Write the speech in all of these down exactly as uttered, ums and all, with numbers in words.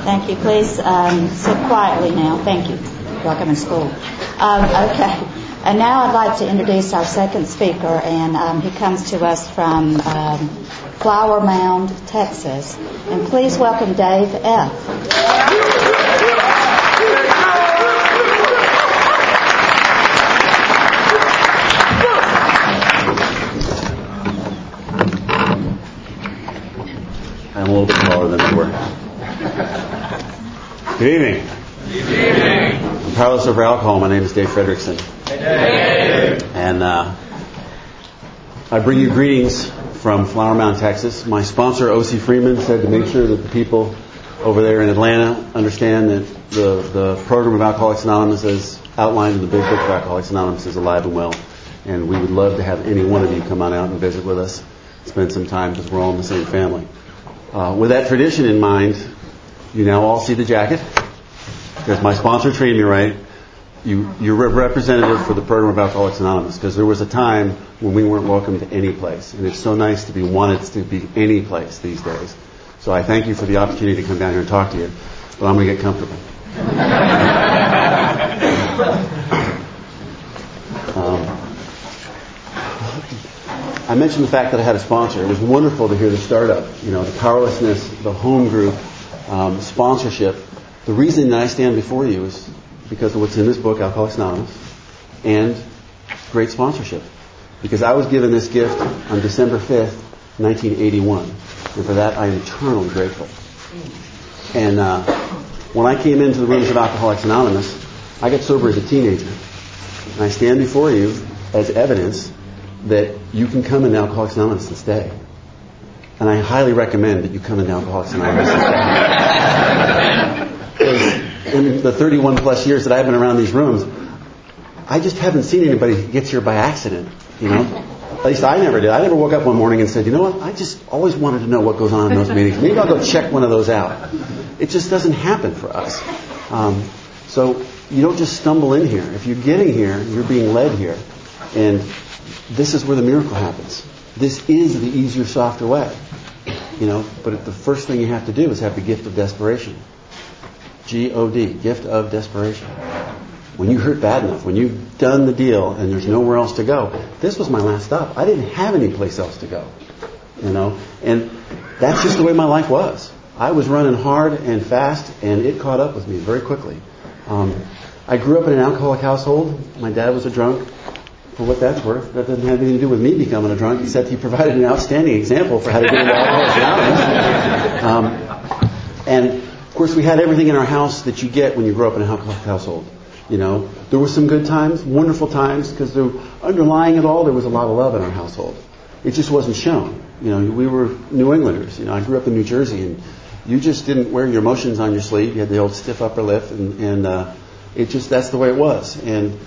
Thank you. Please um, sit quietly now. Thank you. Like I'm in school. Um, okay. And now I'd like to introduce our second speaker, and um, he comes to us from um, Flower Mound, Texas. And please welcome Dave F. I'm a little bit taller than they were. Good evening. Good evening. I'm powerless over alcohol. My name is Dave Fredrickson. Hey, Dave. And uh, I bring you greetings from Flower Mound, Texas. My sponsor, O C Freeman, said to make sure that the people over there in Atlanta understand that the, the program of Alcoholics Anonymous, as outlined in the Big Book of Alcoholics Anonymous, is alive and well. And we would love to have any one of you come on out and visit with us, spend some time, because we're all in the same family. Uh, with that tradition in mind, you now all see the jacket, because my sponsor treated me right. You, you're a representative for the program of Alcoholics Anonymous, because there was a time when we weren't welcome to any place, and it's so nice to be wanted to be any place these days. So I thank you for the opportunity to come down here and talk to you, but I'm going to get comfortable. um, I mentioned the fact that I had a sponsor. It was wonderful to hear the startup, you know, the powerlessness, the home group, um, sponsorship. The reason that I stand before you is because of what's in this book, Alcoholics Anonymous, and great sponsorship. Because I was given this gift on December fifth, nineteen eighty-one. And for that, I am eternally grateful. And uh, when I came into the rooms of Alcoholics Anonymous, I got sober as a teenager. And I stand before you as evidence that you can come into Alcoholics Anonymous and stay. And I highly recommend that you come into Alcoholics Anonymous and stay. In the thirty-one plus years that I've been around these rooms, I just haven't seen anybody who gets here by accident, you know? At least I never did. I never woke up one morning and said, you know what, I just always wanted to know what goes on in those meetings. Maybe I'll go check one of those out. It just doesn't happen for us. Um, so you don't just stumble in here. If you're getting here, you're being led here. And this is where the miracle happens. This is the easier, softer way. You know, but the first thing you have to do is have the gift of desperation. G O D, gift of desperation. When you hurt bad enough, when you've done the deal and there's nowhere else to go. This was my last stop. I didn't have any place else to go. You know, and that's just the way my life was. I was running hard and fast, and it caught up with me very quickly. Um, I grew up in an alcoholic household. My dad was a drunk. For what that's worth, that doesn't have anything to do with me becoming a drunk, except he provided an outstanding example for how to get into Alcoholics Anonymous. Um, and, of course, we had everything in our house that you get when you grow up in an alcoholic household. You know, there were some good times, wonderful times, because underlying it all, there was a lot of love in our household. It just wasn't shown. You know, we were New Englanders. You know, I grew up in New Jersey, and you just didn't wear your emotions on your sleeve. You had the old stiff upper lip, and, and uh, it just, that's the way it was. And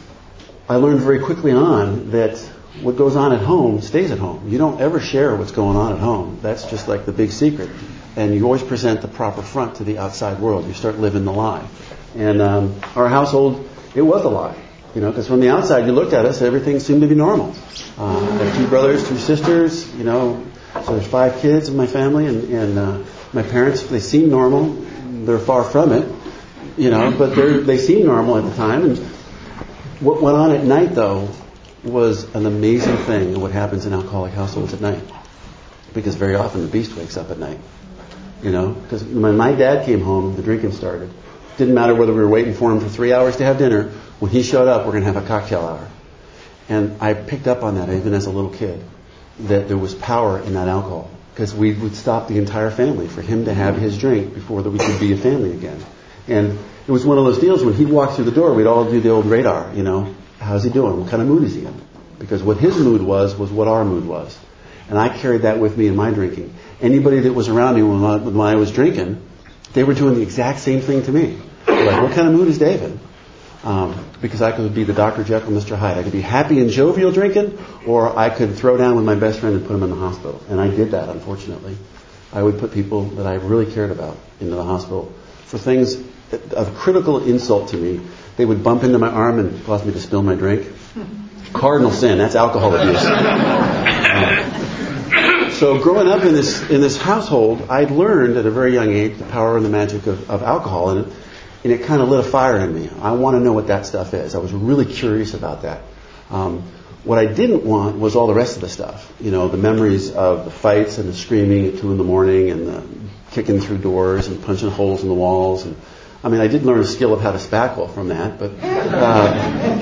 I learned very quickly on that what goes on at home stays at home. You don't ever share what's going on at home. That's just like the big secret. And you always present the proper front to the outside world. You start living the lie. And um, our household, it was a lie. You know, because from the outside you looked at us, everything seemed to be normal. Uh, I have two brothers, two sisters, you know, so there's five kids in my family. And, and uh, my parents, they seem normal. They're far from it, you know, but they're, they seem normal at the time. And what went on at night, though, was an amazing thing in what happens in alcoholic households at night. Because very often the beast wakes up at night. You know, because when my dad came home, the drinking started. Didn't matter whether we were waiting for him for three hours to have dinner. When he showed up, we're going to have a cocktail hour. And I picked up on that even as a little kid, that there was power in that alcohol. Because we would stop the entire family for him to have his drink before that we could be a family again. And it was one of those deals when he'd walk through the door, we'd all do the old radar, you know. How's he doing? What kind of mood is he in? Because what his mood was, was what our mood was. And I carried that with me in my drinking. Anybody that was around me when I, when I was drinking, they were doing the exact same thing to me. Like, what kind of mood is David? Um, because I could be the Doctor Jekyll, Mister Hyde. I could be happy and jovial drinking, or I could throw down with my best friend and put him in the hospital. And I did that, unfortunately. I would put people that I really cared about into the hospital for things of critical insult to me. They would bump into my arm and cause me to spill my drink. Cardinal sin. That's alcohol abuse. Um, so growing up in this in this household, I'd learned at a very young age the power and the magic of, of alcohol, and it, and it kind of lit a fire in me. I want to know what that stuff is. I was really curious about that. Um, what I didn't want was all the rest of the stuff. You know, the memories of the fights and the screaming at two in the morning and the kicking through doors and punching holes in the walls. And I mean, I did learn a skill of how to spackle from that, but uh,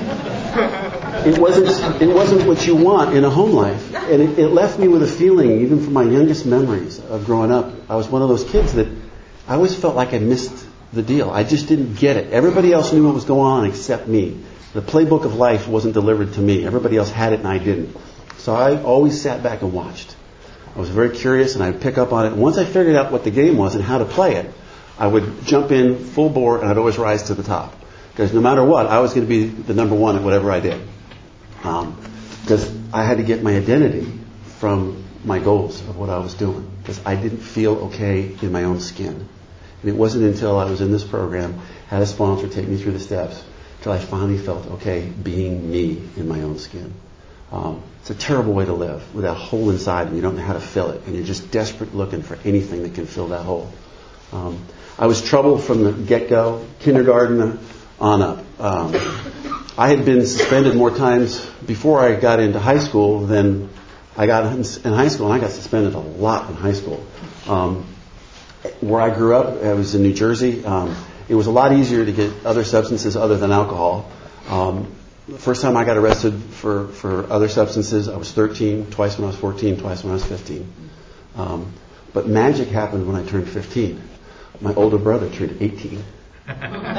it wasn't it wasn't what you want in a home life. And it, it left me with a feeling, even from my youngest memories of growing up, I was one of those kids that I always felt like I missed the deal. I just didn't get it. Everybody else knew what was going on except me. The playbook of life wasn't delivered to me. Everybody else had it and I didn't. So I always sat back and watched. I was very curious and I'd pick up on it. And once I figured out what the game was and how to play it, I would jump in full bore and I'd always rise to the top. Because no matter what, I was going to be the number one at whatever I did. Um, because I had to get my identity from my goals of what I was doing. Because I didn't feel okay in my own skin. And it wasn't until I was in this program, had a sponsor take me through the steps, till I finally felt okay being me in my own skin. Um, it's a terrible way to live with that hole inside and you don't know how to fill it. And you're just desperate looking for anything that can fill that hole. Um, I was trouble from the get-go, kindergarten on up. Um, I had been suspended more times before I got into high school than I got in, in high school. And I got suspended a lot in high school. Um, where I grew up, I was in New Jersey. Um, it was a lot easier to get other substances other than alcohol. Um, the first time I got arrested for, for other substances, I was thirteen, twice when I was fourteen, twice when I was fifteen. Um, but magic happened when I turned fifteen. My older brother turned eighteen. All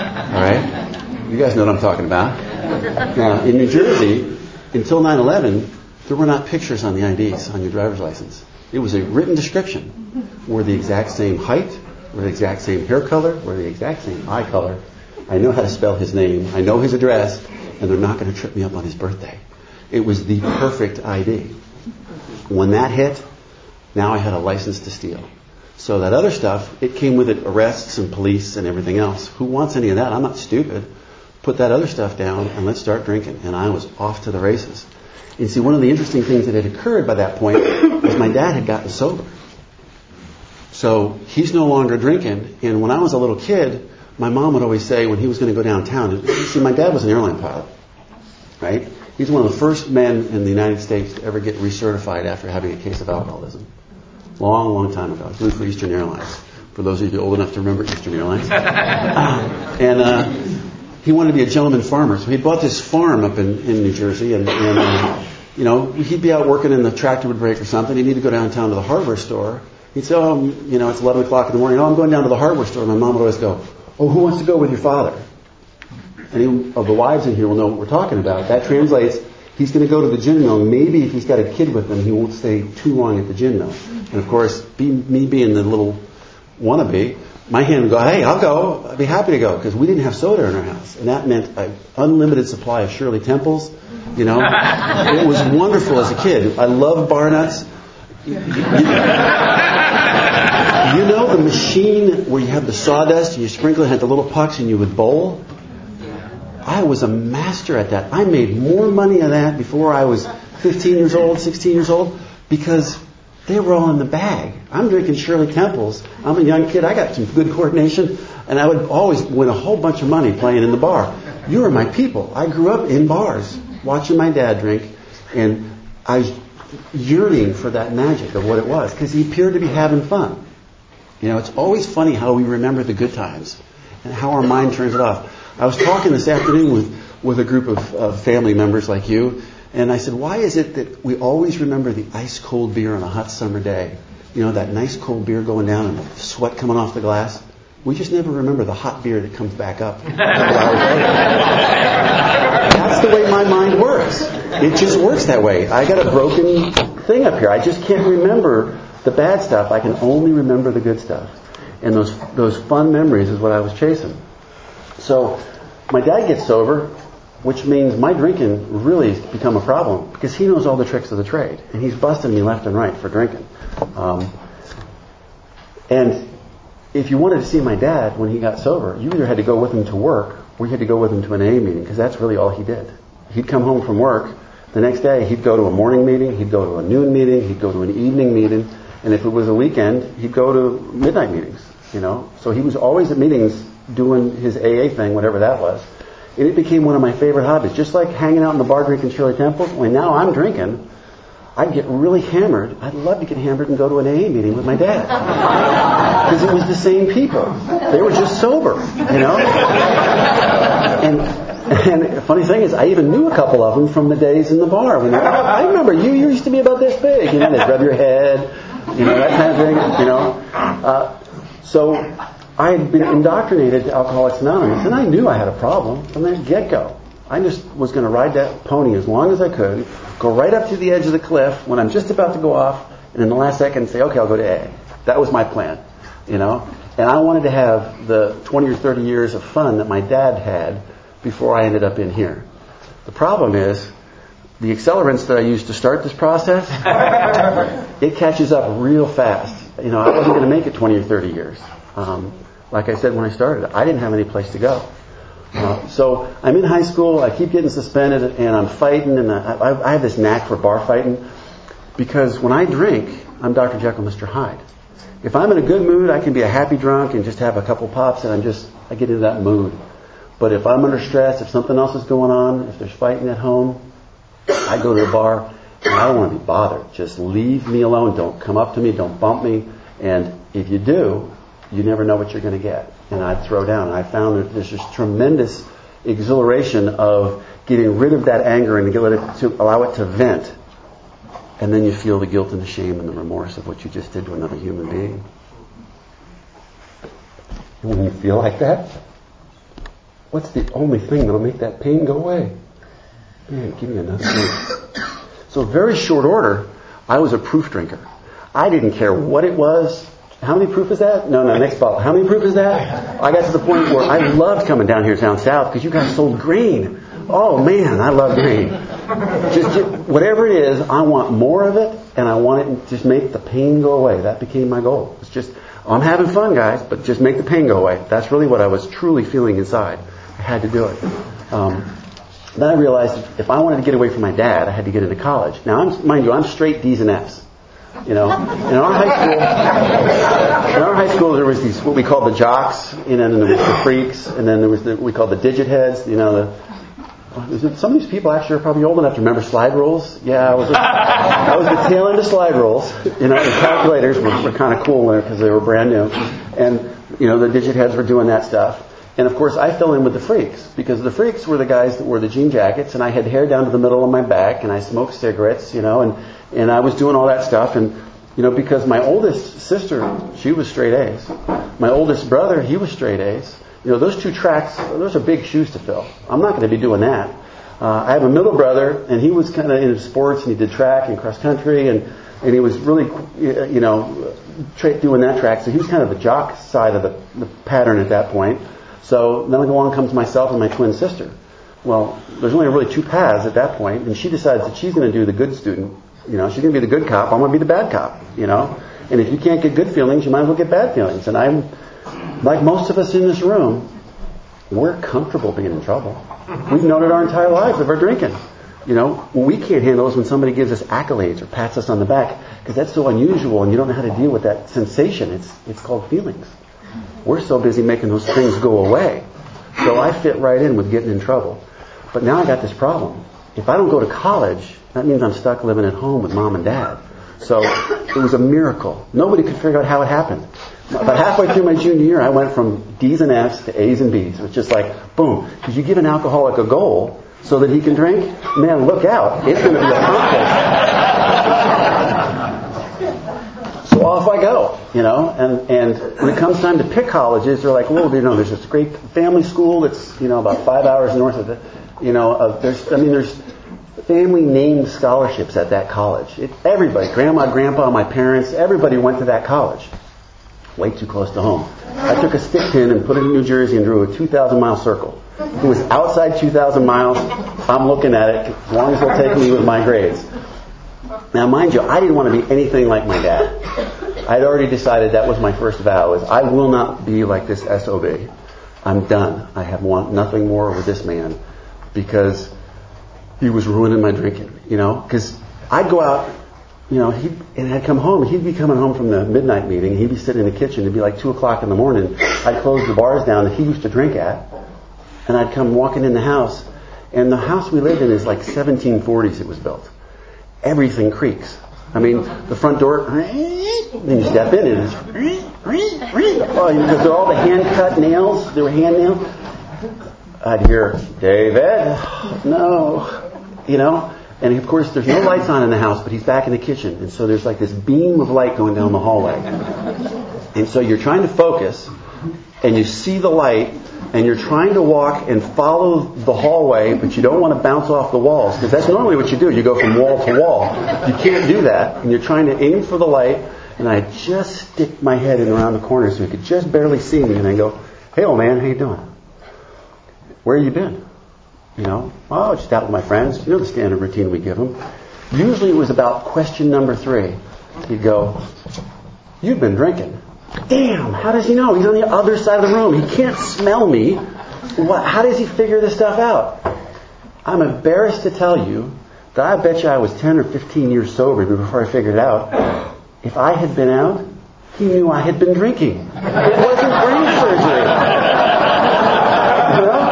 right? You guys know what I'm talking about. Now, in New Jersey, until nine eleven, there were not pictures on the I Ds, on your driver's license. It was a written description. We're the exact same height, we're the exact same hair color, we're the exact same eye color. I know how to spell his name, I know his address, and they're not going to trip me up on his birthday. It was the perfect I D. When that hit, now I had a license to steal. So that other stuff, it came with it arrests and police and everything else. Who wants any of that? I'm not stupid. Put that other stuff down and let's start drinking. And I was off to the races. And see, one of the interesting things that had occurred by that point was my dad had gotten sober. So he's no longer drinking. And when I was a little kid, my mom would always say when he was going to go downtown, see, my dad was an airline pilot, right? He's one of the first men in the United States to ever get recertified after having a case of alcoholism. Long, long time ago. He flew for Eastern Airlines. For those of you old enough to remember Eastern Airlines. uh, and uh, he wanted to be a gentleman farmer. So he bought this farm up in, in New Jersey. And, and uh, you know, he'd be out working and the tractor would break or something. He'd need to go downtown to the hardware store. He'd say, oh, you know, it's eleven o'clock in the morning. Oh, I'm going down to the hardware store. My mom would always go, oh, who wants to go with your father? Any of the wives in here will know what we're talking about. That translates, he's going to go to the gin mill. Maybe if he's got a kid with him, he won't stay too long at the gin mill. And of course, be, me being the little wannabe, my hand would go, hey, I'll go. I'd be happy to go. Because we didn't have soda in our house. And that meant an unlimited supply of Shirley Temples. You know, it was wonderful as a kid. I loved bar nuts. You, you, you know the machine where you have the sawdust and you sprinkle it, had the little pucks and you would bowl? I was a master at that. I made more money on that before I was fifteen years old, sixteen years old, because they were all in the bag. I'm drinking Shirley Temples. I'm a young kid. I got some good coordination, and I would always win a whole bunch of money playing in the bar. You were my people. I grew up in bars, watching my dad drink, and I was yearning for that magic of what it was, because he appeared to be having fun. You know, it's always funny how we remember the good times and how our mind turns it off. I was talking this afternoon with, with a group of, of family members like you, and I said, why is it that we always remember the ice-cold beer on a hot summer day? You know, that nice cold beer going down and the sweat coming off the glass? We just never remember the hot beer that comes back up. That's the way my mind works. It just works that way. I got a broken thing up here. I just can't remember the bad stuff. I can only remember the good stuff. And those those fun memories is what I was chasing. So my dad gets sober, which means my drinking really has become a problem because he knows all the tricks of the trade. And he's busting me left and right for drinking. Um, and if you wanted to see my dad when he got sober, you either had to go with him to work or you had to go with him to an A A meeting because that's really all he did. He'd come home from work, The next day, he'd go to a morning meeting, he'd go to a noon meeting, he'd go to an evening meeting, and if it was a weekend, he'd go to midnight meetings, you know. So he was always at meetings doing his A A thing, whatever that was. And it became one of my favorite hobbies. Just like hanging out in the bar drinking Shirley Temple, when now I'm drinking, I'd get really hammered. I'd love to get hammered and go to an A A meeting with my dad. Because it was the same people. They were just sober, you know. And And the funny thing is, I even knew a couple of them from the days in the bar. When they, oh, I remember you, you used to be about this big. You know, they'd rub your head, you know, that kind of thing, you know. Uh, so I had been indoctrinated to Alcoholics Anonymous, and I knew I had a problem from the get-go. I just was going to ride that pony as long as I could, go right up to the edge of the cliff when I'm just about to go off, and in the last second say, okay, I'll go to A A. That was my plan, you know. And I wanted to have the twenty or thirty years of fun that my dad had before I ended up in here. The problem is, the accelerants that I used to start this process, it catches up real fast. You know, I wasn't going to make it twenty or thirty years. Um, like I said when I started, I didn't have any place to go. Uh, so I'm in high school, I keep getting suspended, and I'm fighting, and I, I, I have this knack for bar fighting, because when I drink, I'm Doctor Jekyll, Mister Hyde. If I'm in a good mood, I can be a happy drunk and just have a couple pops, and I'm just, I get into that mood. But if I'm under stress, if something else is going on, if there's fighting at home, I go to the bar and I don't want to be bothered. Just leave me alone. Don't come up to me. Don't bump me. And if you do, you never know what you're going to get. And I'd throw down. And I found that there's this tremendous exhilaration of getting rid of that anger and to allow it to vent. And then you feel the guilt and the shame and the remorse of what you just did to another human being. And when you feel like that, what's the only thing that'll make that pain go away? Man, give me another drink. So very short order, I was a proof drinker. I didn't care what it was. How many proof is that? No, no, next bottle. How many proof is that? I got to the point where I loved coming down here down south because you guys sold grain. Oh man, I love grain. Just, just whatever it is, I want more of it, and I want it to just make the pain go away. That became my goal. It's just, I'm having fun, guys, but just make the pain go away. That's really what I was truly feeling inside. I had to do it. Um, then I realized if I wanted to get away from my dad, I had to get into college. Now, I'm, mind you, I'm straight D's and F's. You know, in our high school, in our high school, there was these what we called the jocks, you know, and then there was the freaks, and then there was the, what we called the digit heads. You know, the, some of these people actually are probably old enough to remember slide rules. Yeah, I was, I was the tail end of slide rules. You know, and calculators were, were kind of cool because they were brand new, and you know, the digit heads were doing that stuff. And of course, I fell in with the freaks because the freaks were the guys that wore the jean jackets, and I had hair down to the middle of my back, and I smoked cigarettes, you know, and, and I was doing all that stuff. And, you know, because my oldest sister, she was straight A's. My oldest brother, he was straight A's. You know, those two tracks, those are big shoes to fill. I'm not going to be doing that. Uh, I have a middle brother, and he was kind of into sports, and he did track and cross country, and, and he was really, you know, tra- doing that track. So he was kind of the jock side of the, the pattern at that point. So then along comes myself and my twin sister. Well, there's only really two paths at that point, and she decides that she's going to do the good student. You know, she's going to be the good cop. I'm going to be the bad cop. You know, and if you can't get good feelings, you might as well get bad feelings. And I'm, like most of us in this room, we're comfortable being in trouble. We've known it our entire lives of our drinking. You know, what we can't handle is when somebody gives us accolades or pats us on the back, because that's so unusual, and you don't know how to deal with that sensation. It's it's called feelings. We're so busy making those things go away. So I fit right in with getting in trouble. But now I got this problem. If I don't go to college, that means I'm stuck living at home with mom and dad. So it was a miracle. Nobody could figure out how it happened. About halfway through my junior year, I went from D's and F's to A's and B's. It was just like, boom. Because you give an alcoholic a goal so that he can drink, man, look out. It's going to be accomplished. So off I go, you know, and, and when it comes time to pick colleges, they're like, well, you know, there's this great family school that's, you know, about five hours north of it. You know, uh, there's, I mean, there's family named scholarships at that college. It, everybody, grandma, grandpa, my parents, everybody went to that college. Way too close to home. I took a stick pin and put it in New Jersey and drew a two thousand mile circle. It was outside two thousand miles. I'm looking at it as long as it'll take me with my grades. Now, mind you, I didn't want to be anything like my dad. I'd already decided that was my first vow, is I will not be like this S O B. I'm done. I have want nothing more with this man, because he was ruining my drinking, you know, because I'd go out, you know, he'd, and I'd come home. He'd be coming home from the midnight meeting. He'd be sitting in the kitchen. It'd be like two o'clock in the morning. I'd close the bars down that he used to drink at, and I'd come walking in the house. And the house we lived in is like seventeen forties. It was built. Everything creaks. I mean, the front door. Then you step in and it's oh, because they're all the hand cut nails. They were hand nails. I'd hear, David, no, you know. And of course, there's no lights on in the house, but he's back in the kitchen. And so there's like this beam of light going down the hallway. And so you're trying to focus, and you see the light, and you're trying to walk and follow the hallway, but you don't want to bounce off the walls, because that's normally what you do. You go from wall to wall. You can't do that. And you're trying to aim for the light, and I just stick my head in around the corner so he could just barely see me. And I go, hey, old man, how you doing? Where you been? You know, oh, just out with my friends. You know the standard routine we give them. Usually it was about question number three. He'd go, you've been drinking. Damn, how does he know? He's on the other side of the room. He can't smell me. What, how does he figure this stuff out? I'm embarrassed to tell you that I bet you I was ten or fifteen years sober before I figured it out. If I had been out, he knew I had been drinking. It wasn't brain surgery. You know?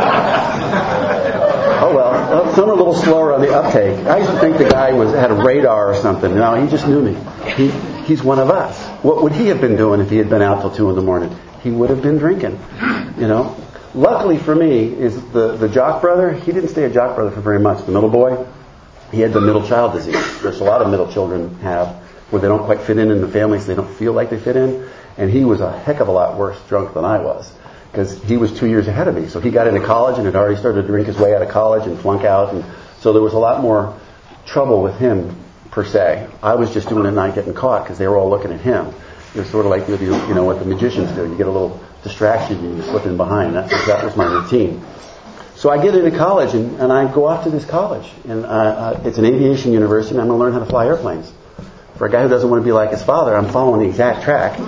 Oh well, some are a little slower on the uptake. I used to think the guy was had a radar or something. No, he just knew me. He, he's one of us. What would he have been doing if he had been out till two in the morning? He would have been drinking. You know. Luckily for me, is the the jock brother. He didn't stay a jock brother for very much. The middle boy, he had the middle child disease, which a lot of middle children have, where they don't quite fit in in the family, so they don't feel like they fit in. And he was a heck of a lot worse drunk than I was, because he was two years ahead of me. So he got into college and had already started to drink his way out of college and flunk out. And so there was a lot more trouble with him, per se. I was just doing it and not getting caught because they were all looking at him. It was sort of like, you know, what the magicians do. You get a little distraction and you slip in behind. That, that was my routine. So I get into college and, and I go off to this college. And uh, uh, it's an aviation university and I'm going to learn how to fly airplanes. For a guy who doesn't want to be like his father, I'm following the exact track.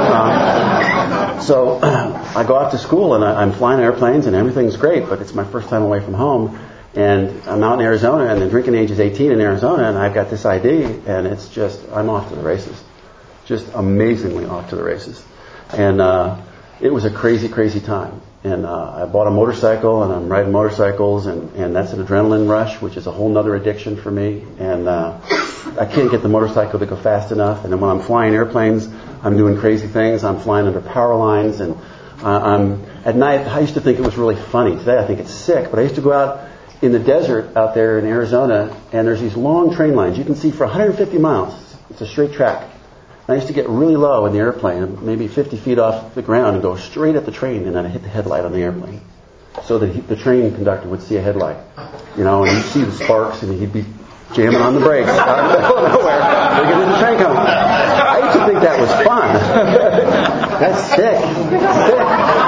Um, so I go off to school and I, I'm flying airplanes and everything's great, but it's my first time away from home. And I'm out in Arizona and the drinking age is eighteen in Arizona and I've got this I D and it's just, I'm off to the races. Just amazingly off to the races. And uh, it was a crazy, crazy time. And uh, I bought a motorcycle and I'm riding motorcycles and, and that's an adrenaline rush, which is a whole nother addiction for me. And uh, I can't get the motorcycle to go fast enough. And then when I'm flying airplanes, I'm doing crazy things. I'm flying under power lines. And uh, I'm at night, I used to think it was really funny. Today I think it's sick. But I used to go out in the desert out there in Arizona and there's these long train lines. You can see for one hundred fifty miles. It's a straight track. I used to get really low in the airplane, maybe fifty feet off the ground, and go straight at the train, and then I'd hit the headlight on the airplane, so that he, the train conductor would see a headlight, you know, and he'd see the sparks, and he'd be jamming on the brakes out of the middle of nowhere. They're getting the train coming. I used to think that was fun. That's sick, sick,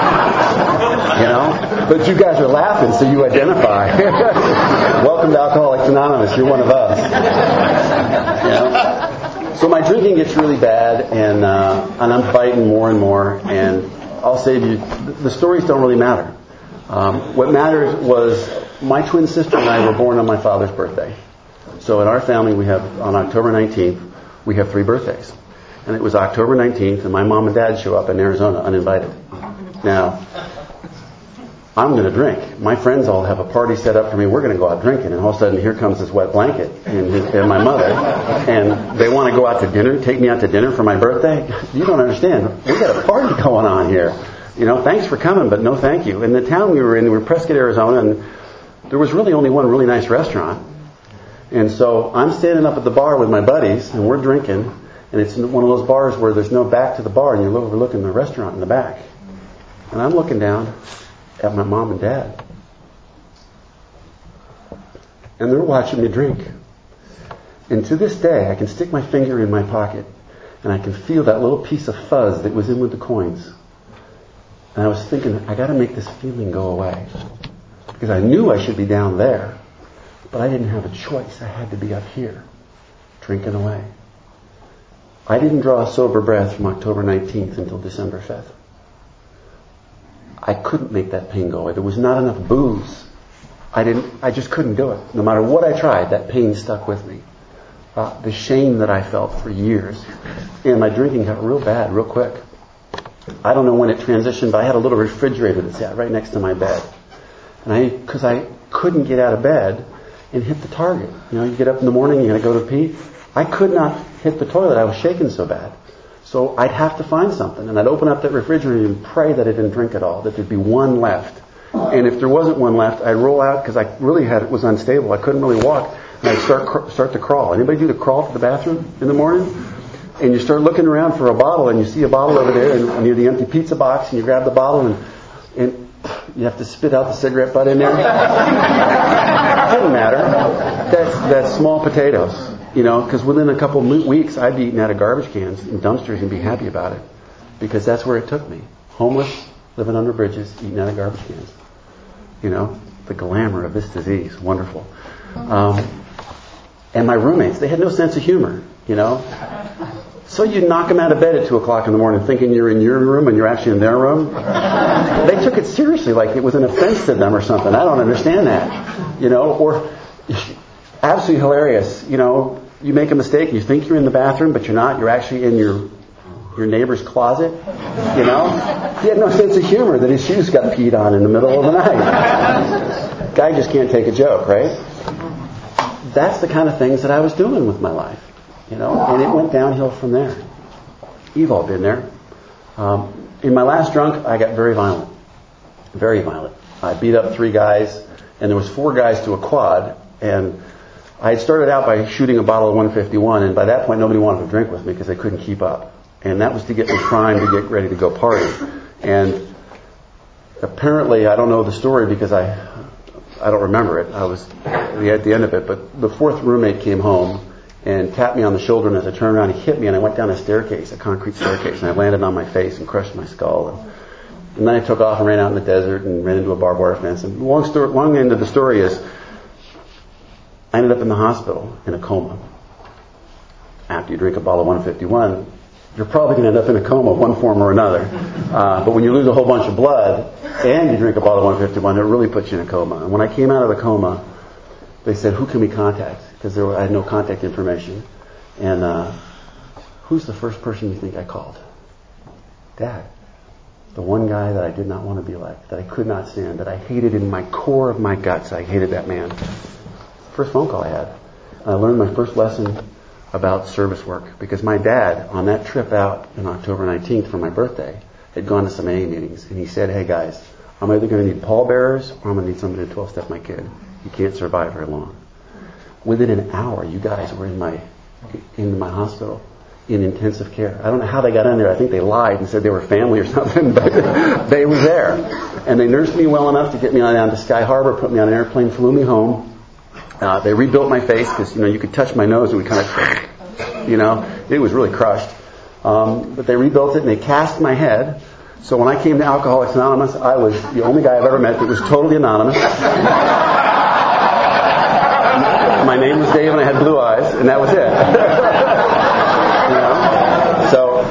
you know. But you guys are laughing, so you identify. Welcome to Alcoholics Anonymous. You're one of us. You know. So my drinking gets really bad, and uh, and I'm fighting more and more. And I'll say to you, the stories don't really matter. Um, what matters was my twin sister and I were born on my father's birthday. So in our family, we have on October nineteenth, we have three birthdays, and it was October nineteenth, and my mom and dad show up in Arizona uninvited. Now, I'm going to drink. My friends all have a party set up for me. We're going to go out drinking. And all of a sudden, here comes this wet blanket and, his, and my mother. And they want to go out to dinner, take me out to dinner for my birthday. You don't understand. We got a party going on here. You know, thanks for coming, but no thank you. In the town we were in, we were Prescott, Arizona, and there was really only one really nice restaurant. And so I'm standing up at the bar with my buddies, and we're drinking. And it's one of those bars where there's no back to the bar, and you're overlooking the restaurant in the back. And I'm looking down at my mom and dad. And they're watching me drink. And to this day, I can stick my finger in my pocket and I can feel that little piece of fuzz that was in with the coins. And I was thinking, I got to make this feeling go away. Because I knew I should be down there, but I didn't have a choice. I had to be up here, drinking away. I didn't draw a sober breath from October nineteenth until December fifth. I couldn't make that pain go away. There was not enough booze I didn't. I just couldn't do it. No matter what I tried, that pain stuck with me. Uh, the shame that I felt for years, and my drinking got real bad, real quick. I don't know when it transitioned, but I had a little refrigerator that sat right next to my bed, and I, because I couldn't get out of bed and hit the target. You know, you get up in the morning, you got to go to pee. I could not hit the toilet. I was shaking so bad. So I'd have to find something, and I'd open up that refrigerator and pray that I didn't drink it all, that there'd be one left. And if there wasn't one left, I'd roll out because I really had it was unstable. I couldn't really walk, and I'd start cr- start to crawl. Anybody do the crawl to the bathroom in the morning? And you start looking around for a bottle, and you see a bottle over there, and near the empty pizza box, and you grab the bottle, and and you have to spit out the cigarette butt in there. It didn't matter. That's that's small potatoes. You know, because within a couple of weeks, I'd be eating out of garbage cans and dumpsters and be happy about it. Because that's where it took me. Homeless, living under bridges, eating out of garbage cans. You know, the glamour of this disease. Wonderful. Um, and my roommates, they had no sense of humor, you know. So you knock them out of bed at two o'clock in the morning thinking you're in your room and you're actually in their room. They took it seriously like it was an offense to them or something. I don't understand that. You know, or absolutely hilarious, you know. You make a mistake, you think you're in the bathroom, but you're not. You're actually in your your neighbor's closet. You know? He had no sense of humor that his shoes got peed on in the middle of the night. Guy just can't take a joke, right? That's the kind of things that I was doing with my life. You know? And it went downhill from there. You've all been there. Um, in my last drunk, I got very violent. Very violent. I beat up three guys, and there was four guys to a quad, and I had started out by shooting a bottle of one fifty-one, and by that point nobody wanted to drink with me because they couldn't keep up. And that was to get me primed to get ready to go party. And apparently, I don't know the story because I I don't remember it. I was at the end of it. But the fourth roommate came home and tapped me on the shoulder, and as I turned around, he hit me, and I went down a staircase, a concrete staircase, and I landed on my face and crushed my skull. And, and then I took off and ran out in the desert and ran into a barbed wire fence. And long story, long end of the story is, I ended up in the hospital in a coma. After you drink a bottle of one fifty-one, you're probably going to end up in a coma, one form or another. Uh, but when you lose a whole bunch of blood and you drink a bottle of one fifty-one, it really puts you in a coma. And when I came out of the coma, they said, "Who can we contact?" Because there were, I had no contact information. And uh, who's the first person you think I called? Dad. The one guy that I did not want to be like, that I could not stand, that I hated in my core of my guts. I hated that man. First phone call I had. I learned my first lesson about service work because my dad, on that trip out on October nineteenth for my birthday, had gone to some A A meetings, and he said, "Hey guys, I'm either going to need pallbearers or I'm going to need somebody to twelve-step my kid. You can't survive very long." Within an hour, you guys were in my in my hospital in intensive care. I don't know how they got in there. I think they lied and said they were family or something, but they were there. And they nursed me well enough to get me on down to Sky Harbor, put me on an airplane, flew me home. Uh, they rebuilt my face because, you know, you could touch my nose and we kind of, you know, it was really crushed. Um, but they rebuilt it and they cast my head. So when I came to Alcoholics Anonymous, I was the only guy I've ever met that was totally anonymous. My name was Dave and I had blue eyes, and that was it. You know? So,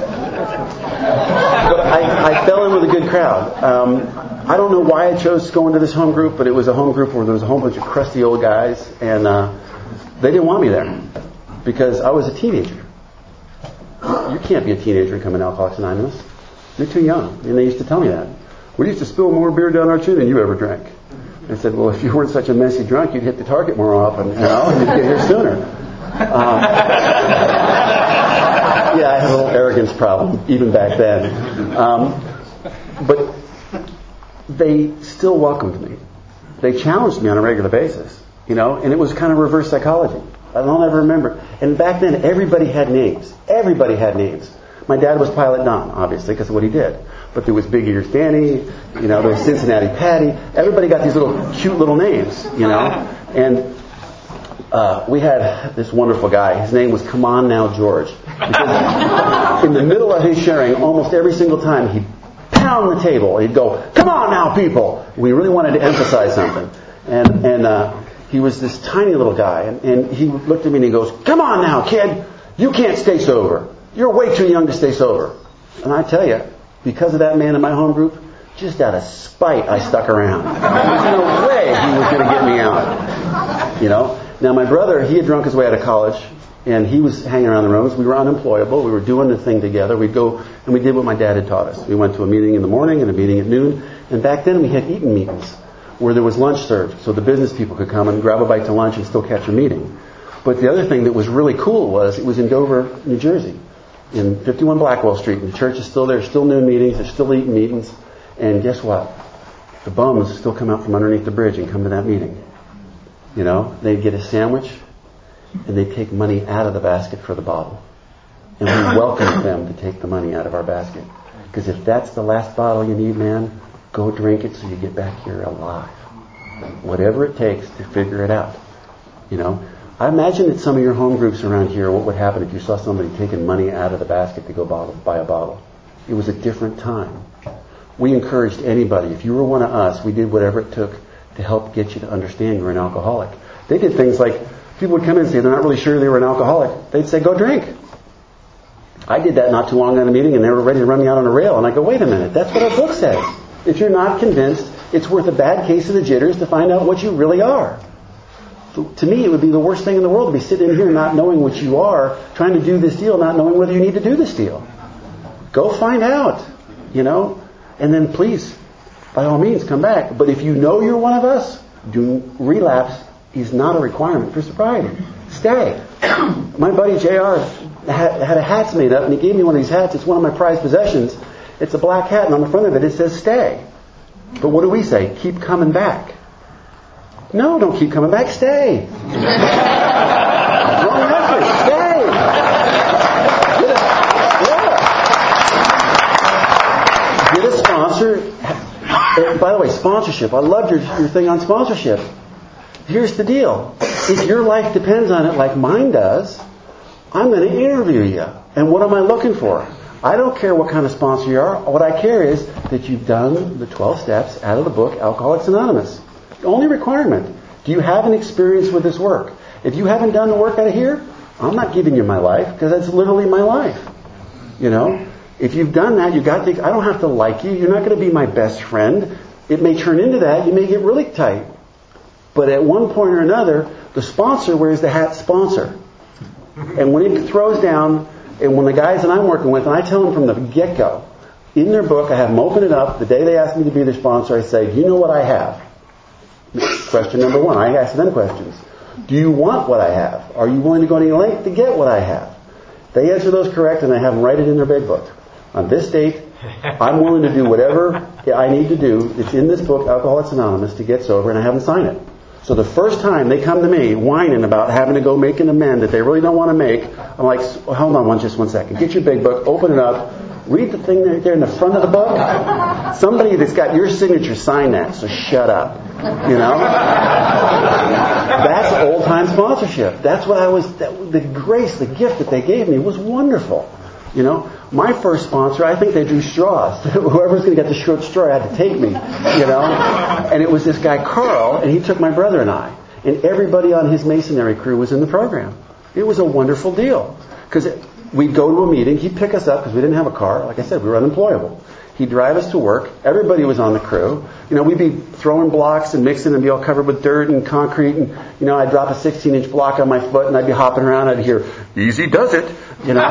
but I, I fell in with a good crowd. Um, I don't know why I chose to go into this home group, but it was a home group where there was a whole bunch of crusty old guys, and uh, they didn't want me there because I was a teenager. You can't be a teenager and come in Alcoholics Anonymous. You're too young. And they used to tell me that. We used to spill more beer down our chin than you ever drank. I said, well, if you weren't such a messy drunk, you'd hit the target more often, you know, and you'd get here sooner. Um, yeah, I had a little arrogance problem even back then. Um, but they still welcomed me. They challenged me on a regular basis, you know, and it was kind of reverse psychology. I don't ever remember. And back then, everybody had names. Everybody had names. My dad was Pilot Don, obviously, because of what he did. But there was Big Ears Danny, you know, there was Cincinnati Patty. Everybody got these little cute little names, you know. And uh, we had this wonderful guy. His name was Come On Now George. Because in the middle of his sharing, almost every single time, he'd pound the table. He'd go, "Come on now, people." We really wanted to emphasize something. And and uh, he was this tiny little guy. And, and he looked at me and he goes, "Come on now, kid. You can't stay sober. You're way too young to stay sober." And I tell you, because of that man in my home group, just out of spite, I stuck around. There's no way he was going to get me out. You know? Now, my brother, he had drunk his way out of college, and he was hanging around the rooms. We were unemployable. We were doing the thing together. We'd go, and we did what my dad had taught us. We went to a meeting in the morning and a meeting at noon. And back then, we had eaten meetings where there was lunch served, so the business people could come and grab a bite to lunch and still catch a meeting. But the other thing that was really cool was it was in Dover, New Jersey, in fifty-one Blackwell Street. And the church is still there, still noon meetings, they're still eating meetings. And guess what? The bums still come out from underneath the bridge and come to that meeting. You know, they'd get a sandwich, and they'd take money out of the basket for the bottle. And we welcomed them to take the money out of our basket. Because if that's the last bottle you need, man, go drink it so you get back here alive. Whatever it takes to figure it out. You know, I imagine that some of your home groups around here, what would happen if you saw somebody taking money out of the basket to go bottle, buy a bottle. It was a different time. We encouraged anybody. If you were one of us, we did whatever it took to help get you to understand you're an alcoholic. They did things like, people would come in and say they're not really sure they were an alcoholic. They'd say, go drink. I did that not too long ago in a meeting, and they were ready to run me out on a rail. And I go, wait a minute, that's what our book says. If you're not convinced, it's worth a bad case of the jitters to find out what you really are. To me, it would be the worst thing in the world to be sitting in here not knowing what you are, trying to do this deal, not knowing whether you need to do this deal. Go find out, you know, and then please, by all means, come back. But if you know you're one of us, do relapse is not a requirement for sobriety. Stay. My buddy J R had, had a hats made up, and he gave me one of these hats. It's one of my prized possessions. It's a black hat, and on the front of it, it says stay. But what do we say? Keep coming back. No, don't keep coming back. Stay. Wrong message. Stay. Get a, yeah. Get a sponsor. And by the way, sponsorship. I loved your, your thing on sponsorship. Here's the deal. If your life depends on it like mine does, I'm going to interview you. And what am I looking for? I don't care what kind of sponsor you are. What I care is that you've done the twelve steps out of the book, Alcoholics Anonymous. The only requirement. Do you have an experience with this work? If you haven't done the work out of here, I'm not giving you my life, because that's literally my life. You know? If you've done that, you got the, I don't have to like you. You're not going to be my best friend. It may turn into that. You may get really tight. But at one point or another, the sponsor wears the hat sponsor. And when it throws down, and when the guys that I'm working with, and I tell them from the get-go, in their book, I have them open it up. The day they ask me to be their sponsor, I say, do you know what I have? Question number one. I ask them questions. Do you want what I have? Are you willing to go to any length to get what I have? They answer those correct, and I have them write it in their big book. On this date, I'm willing to do whatever I need to do that's in this book, Alcoholics Anonymous, to get sober, and I have them sign it. So the first time they come to me whining about having to go make an amend that they really don't want to make, I'm like, hold on one, just one second. Get your big book, open it up, read the thing right there in the front of the book. Somebody that's got your signature sign that, so shut up. You know? That's old-time sponsorship. That's what I was, that, the grace, the gift that they gave me was wonderful. You know? My first sponsor, I think they drew straws. Whoever's going to get the short straw had to take me. You know? And it was this guy, Carl, and he took my brother and I. And everybody on his masonry crew was in the program. It was a wonderful deal. Because we'd go to a meeting, he'd pick us up because we didn't have a car. Like I said, we were unemployable. He'd drive us to work. Everybody was on the crew. You know, we'd be throwing blocks and mixing and be all covered with dirt and concrete. And, you know, I'd drop a sixteen-inch block on my foot and I'd be hopping around. I'd hear, easy does it, you know.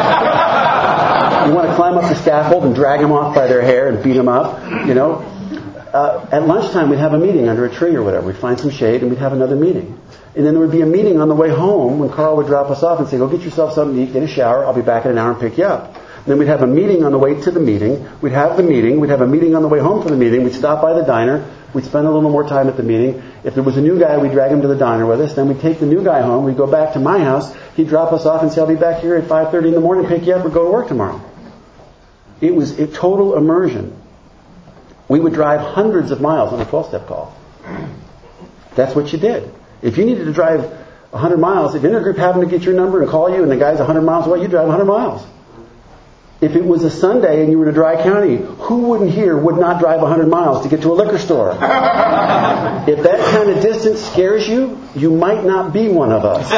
You want to climb up the scaffold and drag them off by their hair and beat them up, you know. Uh, at lunchtime, we'd have a meeting under a tree or whatever. We'd find some shade and we'd have another meeting. And then there would be a meeting on the way home when Carl would drop us off and say, go get yourself something to eat, get a shower. I'll be back in an hour and pick you up. Then we'd have a meeting on the way to the meeting. We'd have the meeting. We'd have a meeting on the way home from the meeting. We'd stop by the diner. We'd spend a little more time at the meeting. If there was a new guy, we'd drag him to the diner with us. Then we'd take the new guy home. We'd go back to my house. He'd drop us off and say, I'll be back here at five thirty in the morning, pick you up, or go to work tomorrow. It was a total immersion. We would drive hundreds of miles on a twelve-step call. That's what you did. If you needed to drive one hundred miles, if intergroup happened to get your number and call you and the guy's one hundred miles away, you'd drive one hundred miles. If it was a Sunday and you were in a dry county, who wouldn't here would not drive one hundred miles to get to a liquor store? If that kind of distance scares you, you might not be one of us.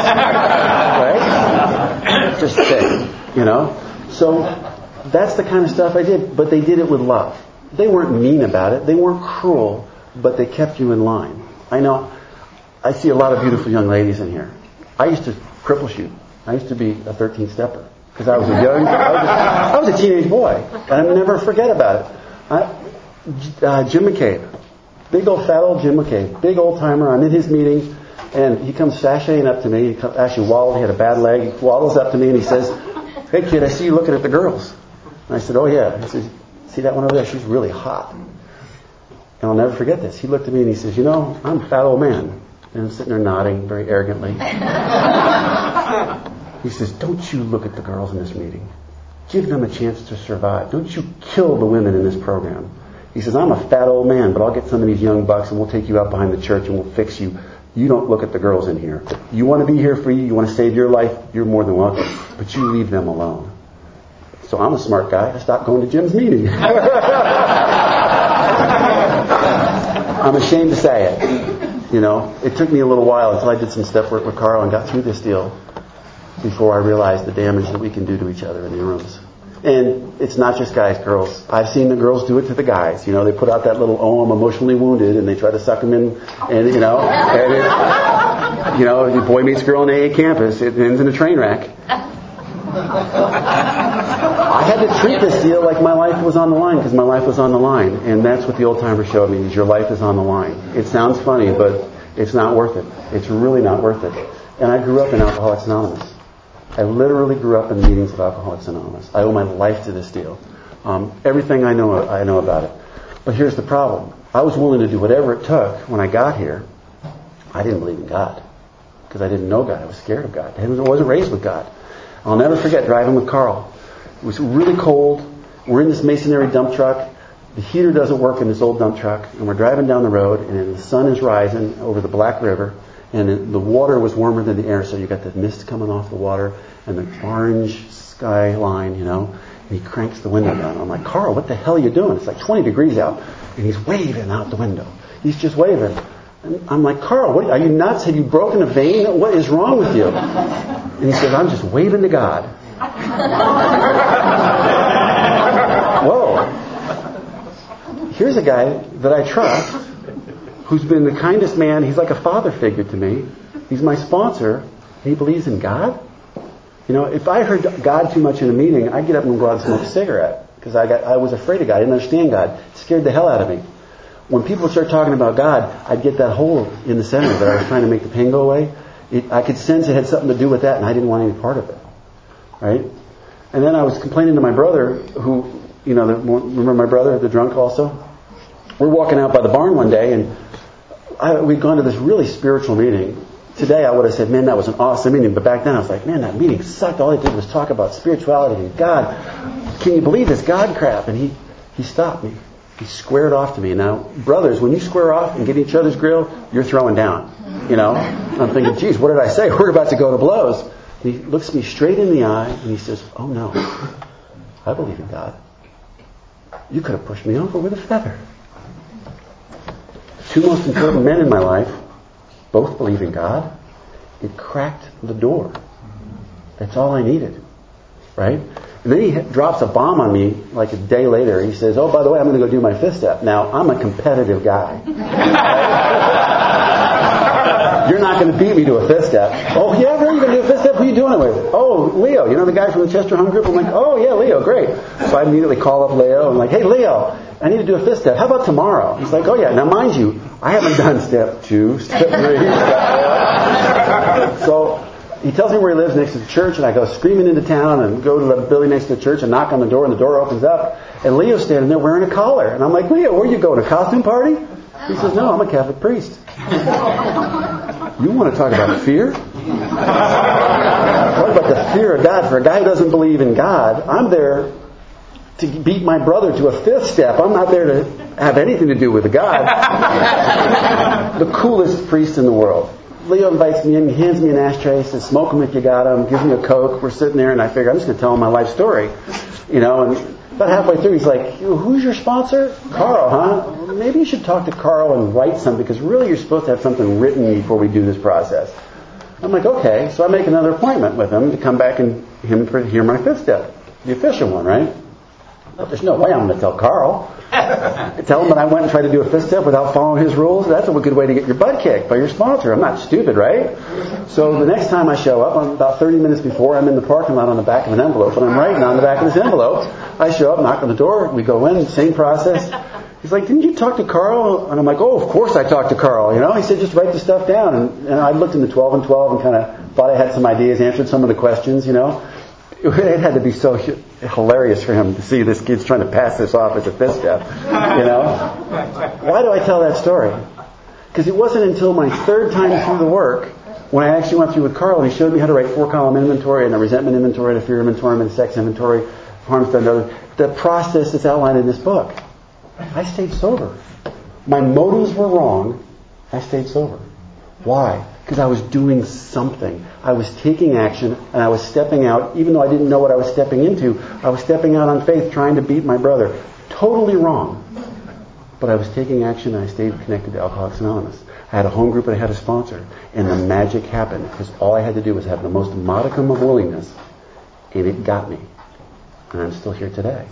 Right? Just saying, you know. So that's the kind of stuff I did, but they did it with love. they weren't mean about it. They weren't cruel, but they kept you in line. I know, I see a lot of beautiful young ladies in here. I used to cripple shoot. I used to be a thirteen-stepper because I was a young, I was a, I was a teenage boy, and I'll never forget about it. I, uh, Jim McCabe, big old fat old Jim McCabe, big old timer. I'm in his meeting, and he comes sashaying up to me. He come, actually waddled. He had a bad leg. He waddles up to me and he says, "Hey kid, I see you looking at the girls." And I said, "Oh yeah." He says, "See that one over there? She's really hot." And I'll never forget this. He looked at me and he says, "You know, I'm a fat old man." And I'm sitting there nodding very arrogantly. He says, "Don't you look at the girls in this meeting. Give them a chance to survive. Don't you kill the women in this program." He says, "I'm a fat old man, but I'll get some of these young bucks and we'll take you out behind the church and we'll fix you. You don't look at the girls in here. You want to be here for you, you want to save your life, you're more than welcome. But you leave them alone." So I'm a smart guy. I stopped going to Jim's meeting. I'm ashamed to say it. You know, it took me a little while until I did some step work with Carl and got through this deal before I realized the damage that we can do to each other in the rooms. And it's not just guys, girls. I've seen the girls do it to the guys. You know, they put out that little, "Oh, I'm emotionally wounded," and they try to suck them in, and, you know, and it, you know, boy meets girl on A A campus, it ends in a train wreck. I had to treat this deal like my life was on the line, because my life was on the line. And that's what the old timer showed me, is your life is on the line. It sounds funny, but it's not worth it. It's really not worth it. And I grew up in Alcoholics Anonymous. I literally grew up in the meetings of Alcoholics Anonymous. I owe my life to this deal. Um, everything I know, I know about it. But here's the problem. I was willing to do whatever it took when I got here. I didn't believe in God, because I didn't know God. I was scared of God. I wasn't raised with God. I'll never forget driving with Carl. It was really cold. We're in this masonry dump truck. The heater doesn't work in this old dump truck. And we're driving down the road, and the sun is rising over the Black River. And it, the water was warmer than the air, so you got the mist coming off the water and the orange skyline, you know. And he cranks the window down. I'm like, "Carl, what the hell are you doing? It's like twenty degrees out." And he's waving out the window. He's just waving. And I'm like, "Carl, what, are you nuts? Have you broken a vein? What is wrong with you?" And he says, "I'm just waving to God." Whoa. Here's a guy that I trust, who's been the kindest man. He's like a father figure to me. He's my sponsor. And he believes in God. You know, if I heard God too much in a meeting, I'd get up and go out and smoke a cigarette, because I got I was afraid of God. I didn't understand God. It scared the hell out of me. When people start talking about God, I'd get that hole in the center that I was trying to make the pain go away. It, I could sense it had something to do with that, and I didn't want any part of it. Right? And then I was complaining to my brother, who, you know, the, remember my brother, the drunk also? We're walking out by the barn one day, and I, we'd gone to this really spiritual meeting. Today I would have said, "Man, that was an awesome meeting." But back then I was like, "Man, that meeting sucked. All they did was talk about spirituality and God. Can you believe this God crap?" And he, he stopped me. He squared off to me. Now, brothers, when you square off and get each other's grill, you're throwing down. You know? I'm thinking, geez, what did I say? We're about to go to blows. And he looks me straight in the eye and he says, "Oh no, I believe in God. You could have pushed me over with a feather." Two most important men in my life both believe in God. It cracked the door. That's all I needed. Right? And then he drops a bomb on me like a day later. He says, "Oh, by the way, I'm going to go do my fifth step." Now, I'm a competitive guy. You're not going to beat me to a fifth step. "Oh, yeah, really? You're going to do a fifth step? Who are you doing it with?" "Oh, Leo. You know the guy from the Chester Home Group?" I'm like, "Oh, yeah, Leo. Great." So I immediately call up Leo. I'm like, "Hey, Leo, I need to do a fifth step. How about tomorrow?" He's like, "Oh, yeah." Now, mind you, I haven't done step two, step three, step four. So he tells me where he lives, next to the church, and I go screaming into town and go to the building next to the church and knock on the door, and the door opens up, and Leo's standing there wearing a collar. And I'm like, "Leo, where are you going, a costume party?" He says, "No, I'm a Catholic priest." You want to talk about fear? Talk about the fear of God. For a guy who doesn't believe in God, I'm there to beat my brother to a fifth step. I'm not there to have anything to do with God. The coolest priest in the world. Leo invites me in, hands me an ashtray, says, "Smoke them if you got them," gives me a Coke. We're sitting there, and I figure I'm just going to tell him my life story. You know, and about halfway through, he's like, "Who's your sponsor?" "Carl, huh? Maybe you should talk to Carl and write something, because really you're supposed to have something written before we do this process." I'm like, "Okay." So I make another appointment with him to come back and him for hear my fifth step, the official one, right? But there's no way I'm going to tell Carl. Tell him that I went and tried to do a fifth step without following his rules. That's a good way to get your butt kicked by your sponsor. I'm not stupid, right? So the next time I show up, I'm about thirty minutes before, I'm in the parking lot on the back of an envelope, and I'm writing on the back of this envelope. I show up, knock on the door, we go in, same process. He's like, didn't you talk to Carl? And I'm like, oh, of course I talked to Carl. You know, he said, just write the stuff down. And, and I looked in the twelve and twelve and kind of thought I had some ideas, answered some of the questions, you know. It had to be so hilarious for him to see this kid's trying to pass this off as a fifth step, you know. Why do I tell that story? Because it wasn't until my third time through the work when I actually went through with Carl and he showed me how to write four-column inventory and a resentment inventory and a fear inventory and a sex inventory, harm done to others, the process that's outlined in this book. I stayed sober. My motives were wrong. I stayed sober. Why? Because I was doing something. I was taking action and I was stepping out, even though I didn't know what I was stepping into. I was stepping out on faith, trying to beat my brother. Totally wrong. But I was taking action and I stayed connected to Alcoholics Anonymous. I had a home group and I had a sponsor. And the magic happened because all I had to do was have the most modicum of willingness. And it got me. And I'm still here today.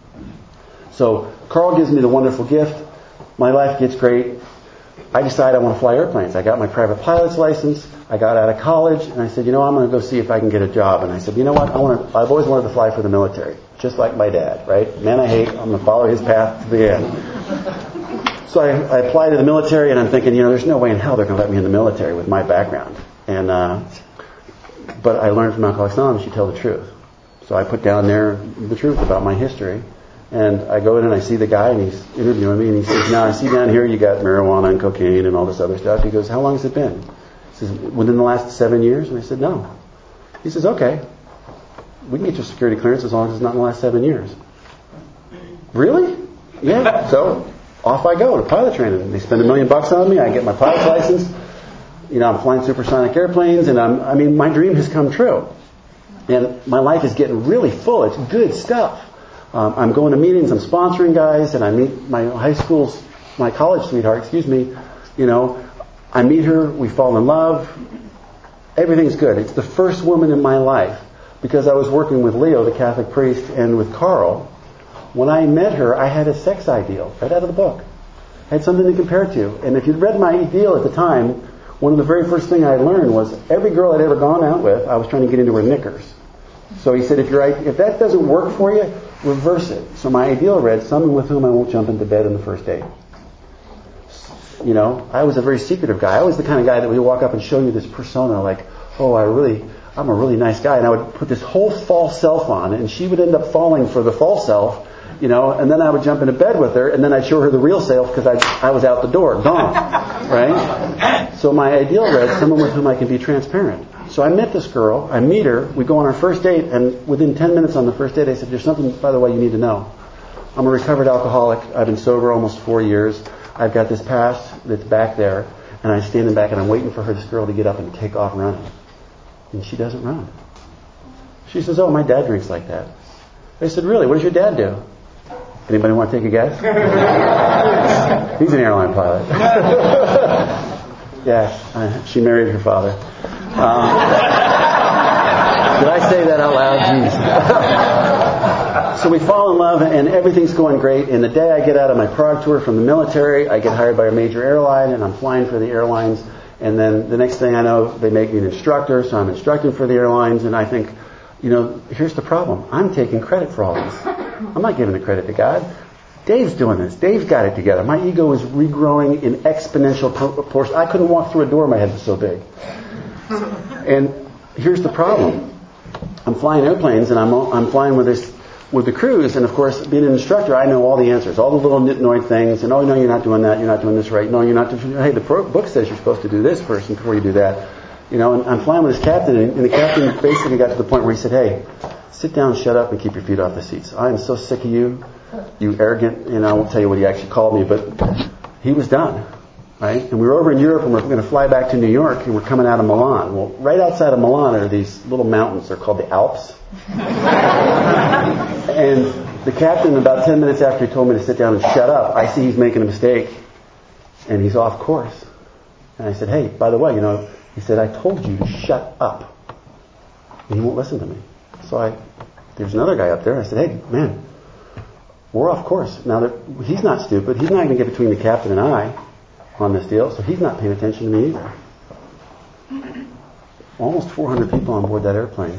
So Carl gives me the wonderful gift. My life gets great. I decide I want to fly airplanes. I got my private pilot's license. I got out of college, and I said, you know, I'm going to go see if I can get a job. And I said, you know what? I want to, I've always wanted to fly for the military, just like my dad, right? Man I hate. I'm going to follow his path to the end. So I, I applied to the military, and I'm thinking, you know, there's no way in hell they're going to let me in the military with my background. And uh, but I learned from Alcoholics Anonymous, you tell the truth. So I put down there the truth about my history. And I go in and I see the guy and he's interviewing me and he says, now I see down here you got marijuana and cocaine and all this other stuff. He goes, how long has it been? He says, within the last seven years? And I said, no. He says, okay. We can get your security clearance as long as it's not in the last seven years. Really? Yeah. So off I go to pilot training. They spend a million bucks on me. I get my pilot's license. You know, I'm flying supersonic airplanes and I'm, I mean, my dream has come true. And my life is getting really full. It's good stuff. Um, I'm going to meetings, I'm sponsoring guys, and I meet my high school's, my college sweetheart, excuse me, you know, I meet her, we fall in love, everything's good. It's the first woman in my life, because I was working with Leo, the Catholic priest, and with Carl. When I met her, I had a sex ideal, right out of the book. I had something to compare to. And if you'd read my ideal at the time, one of the very first things I learned was every girl I'd ever gone out with, I was trying to get into her knickers. So he said, if you're, if that doesn't work for you, reverse it. So my ideal read, someone with whom I won't jump into bed on the first date. You know, I was a very secretive guy. I was the kind of guy that would walk up and show you this persona like, oh, I really, I'm a really nice guy. And I would put this whole false self on, and she would end up falling for the false self, you know, and then I would jump into bed with her, and then I'd show her the real self because I, I was out the door, gone, right? So my ideal read, someone with whom I can be transparent. So I met this girl, I meet her, we go on our first date, and within ten minutes on the first date I said, there's something, by the way, you need to know. I'm a recovered alcoholic, I've been sober almost four years, I've got this past that's back there, and I'm standing back and I'm waiting for her, this girl, to get up and take off running. And she doesn't run. She says, oh, my dad drinks like that. I said, really, what does your dad do? Anybody want to take a guess? He's an airline pilot. Yeah, uh, she married her father. Um, did I say that out loud? Jeez. So we fall in love and everything's going great. And the day I get out of my Prague tour from the military, I get hired by a major airline and I'm flying for the airlines. And then the next thing I know, they make me an instructor. So I'm instructing for the airlines. And I think, you know, here's the problem. I'm taking credit for all this. I'm not giving the credit to God. Dave's doing this. Dave's got it together. My ego is regrowing in exponential proportion. I couldn't walk through a door. My head was so big. And here's the problem. I'm flying airplanes and I'm I'm flying with this with the crews, and of course, being an instructor, I know all the answers, all the little nitnoid things, and oh no, you're not doing that, you're not doing this right, no, you're not doing, hey, the pro- book says you're supposed to do this first before you do that. You know, and I'm flying with this captain, and the captain basically got to the point where he said, hey, sit down, shut up, and keep your feet off the seats. I am so sick of you, you arrogant, and I won't tell you what he actually called me, but he was done. Right? And we were over in Europe and we're going to fly back to New York and we're coming out of Milan. Well, right outside of Milan are these little mountains. They're called the Alps. And the captain, about ten minutes after he told me to sit down and shut up, I see he's making a mistake and he's off course. And I said, hey, by the way, you know, he said, I told you to shut up. And he won't listen to me. So I, there's another guy up there. I said, hey, man, we're off course. Now, he's not stupid. He's not going to get between the captain and I on this deal, so he's not paying attention to me either. Almost four hundred people on board that airplane.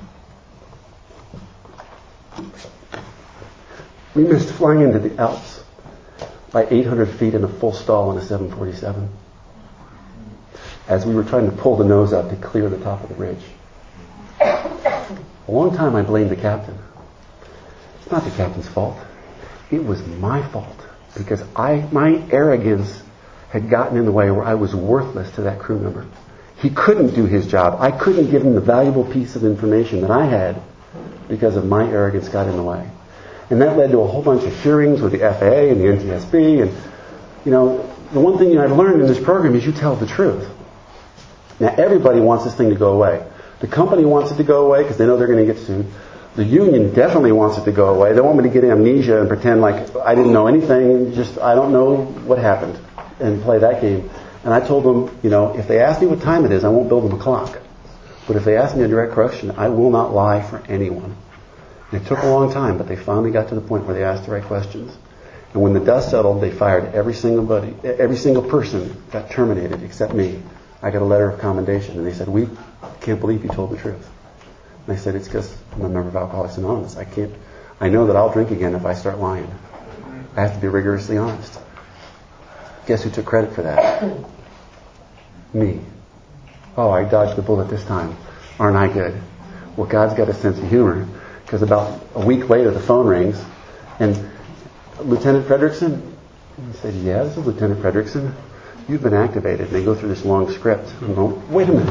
We missed flying into the Alps by eight hundred feet in a full stall in a seven forty-seven as we were trying to pull the nose up to clear the top of the ridge. A long time I blamed the captain. It's not the captain's fault. It was my fault because I, my arrogance had gotten in the way where I was worthless to that crew member. He couldn't do his job. I couldn't give him the valuable piece of information that I had because of my arrogance got in the way. And that led to a whole bunch of hearings with the F A A and the N T S B. And, you know, the one thing I've learned in this program is you tell the truth. Now, everybody wants this thing to go away. The company wants it to go away because they know they're going to get sued. The union definitely wants it to go away. They want me to get amnesia and pretend like I didn't know anything, just I don't know what happened, and play that game. And I told them, you know, if they ask me what time it is, I won't build them a clock. But if they ask me a direct question, I will not lie for anyone. And it took a long time, but they finally got to the point where they asked the right questions. And when the dust settled, they fired every single buddy, every single person got terminated except me. I got a letter of commendation, and they said, "We can't believe you told the truth." And I said, "It's because I'm a member of Alcoholics Anonymous. I can't. I know that I'll drink again if I start lying. I have to be rigorously honest." Guess who took credit for that? Me. Oh, I dodged the bullet this time. Aren't I good? Well, God's got a sense of humor, because about a week later the phone rings, and Lieutenant Fredrickson. I said, "Yeah, this is Lieutenant Fredrickson. You've been activated." And they go through this long script. I'm going, "Wait a minute."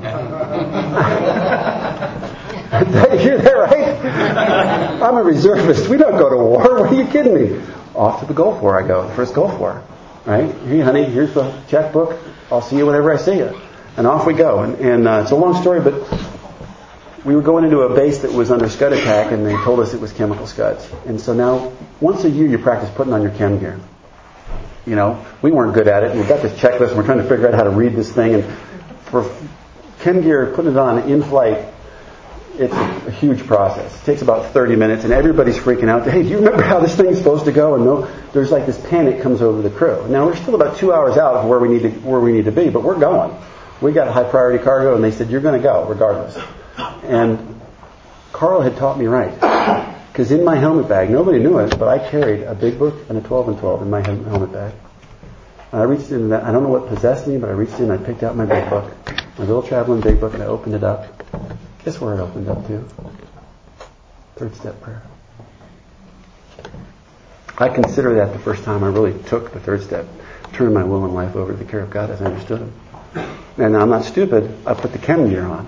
You're there, right? I'm a reservist. We don't go to war. What are you kidding me? Off to the Gulf War I go. The first Gulf War. Right? Hey, honey, here's the checkbook. I'll see you whenever I see you. And off we go. And, and uh, it's a long story, but we were going into a base that was under Scud attack, and they told us it was chemical scuds. And so now, once a year, you practice putting on your chem gear. You know, we weren't good at it. And we've got this checklist, and we're trying to figure out how to read this thing. And for chem gear, putting it on in flight, it's a, a huge process. It takes about thirty minutes, and everybody's freaking out. Hey, do you remember how this thing's supposed to go? And no, there's like this panic comes over the crew. Now, we're still about two hours out of where we need to where we need to be, but we're going. We got high priority cargo, and they said, "You're going to go regardless." And Carl had taught me right. Because in my helmet bag, nobody knew it, but I carried a big book and a twelve and twelve in my helmet bag. And I reached in that, I don't know what possessed me, but I reached in and I picked out my big book, my little traveling big book, and I opened it up. Guess where it opened up to? Third step prayer. I consider that the first time I really took the third step, turned my will and life over to the care of God as I understood Him. And I'm not stupid. I put the chem gear on,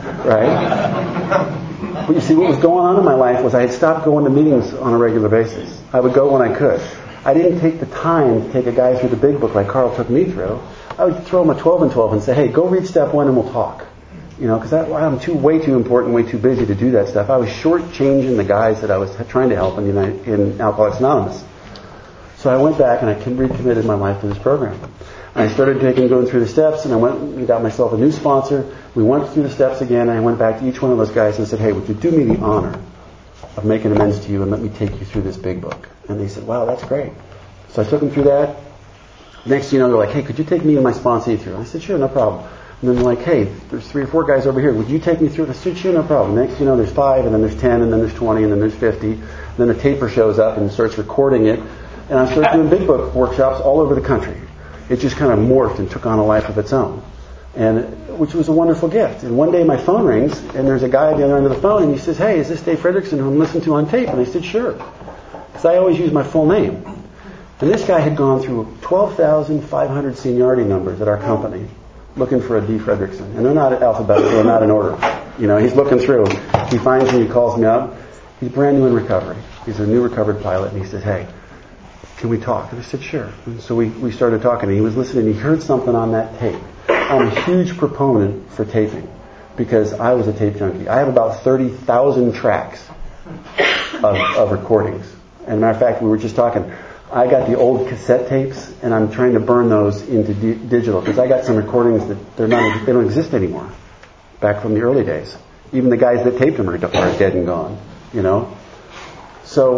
right? But you see, what was going on in my life was I had stopped going to meetings on a regular basis. I would go when I could. I didn't take the time to take a guy through the big book like Carl took me through. I would throw him a twelve and twelve and say, "Hey, go read step one and we'll talk." You know, because I'm too way too important, way too busy to do that stuff. I was shortchanging the guys that I was trying to help in, United, in Alcoholics Anonymous. So I went back and I recommitted my life to this program. I started taking, going through the steps, and I went and got myself a new sponsor. We went through the steps again, and I went back to each one of those guys and said, "Hey, would you do me the honor of making amends to you and let me take you through this big book?" And they said, "Wow, that's great." So I took them through that. Next thing you know, they're like, "Hey, could you take me and my sponsee through?" I said, "Sure, no problem." And then they're like, "Hey, there's three or four guys over here. Would you take me through?" I said, "Sure, no problem." Next thing you know, there's five, and then there's ten, and then there's twenty, and then there's fifty. And then a taper shows up and starts recording it. And I started doing big book workshops all over the country. It just kind of morphed and took on a life of its own, and which was a wonderful gift. And one day my phone rings, and there's a guy at the other end of the phone, and he says, "Hey, is this Dave Fredrickson who I'm listening to on tape?" And I said, "Sure," because I always use my full name. And this guy had gone through twelve thousand five hundred seniority numbers at our company looking for a D. Fredrickson. And they're not alphabetical, they're not in order. You know, he's looking through. He finds me, he calls me up. He's brand new in recovery. He's a new recovered pilot, and he says, "Hey, can we talk?" And I said, "Sure." And so we, we started talking, and he was listening. He heard something on that tape. I'm a huge proponent for taping because I was a tape junkie. I have about thirty thousand tracks of, of recordings. And matter of fact, we were just talking. I got the old cassette tapes, and I'm trying to burn those into di- digital because I got some recordings that they're not, they don't exist anymore. Back from the early days, even the guys that taped them are, are dead and gone. You know. So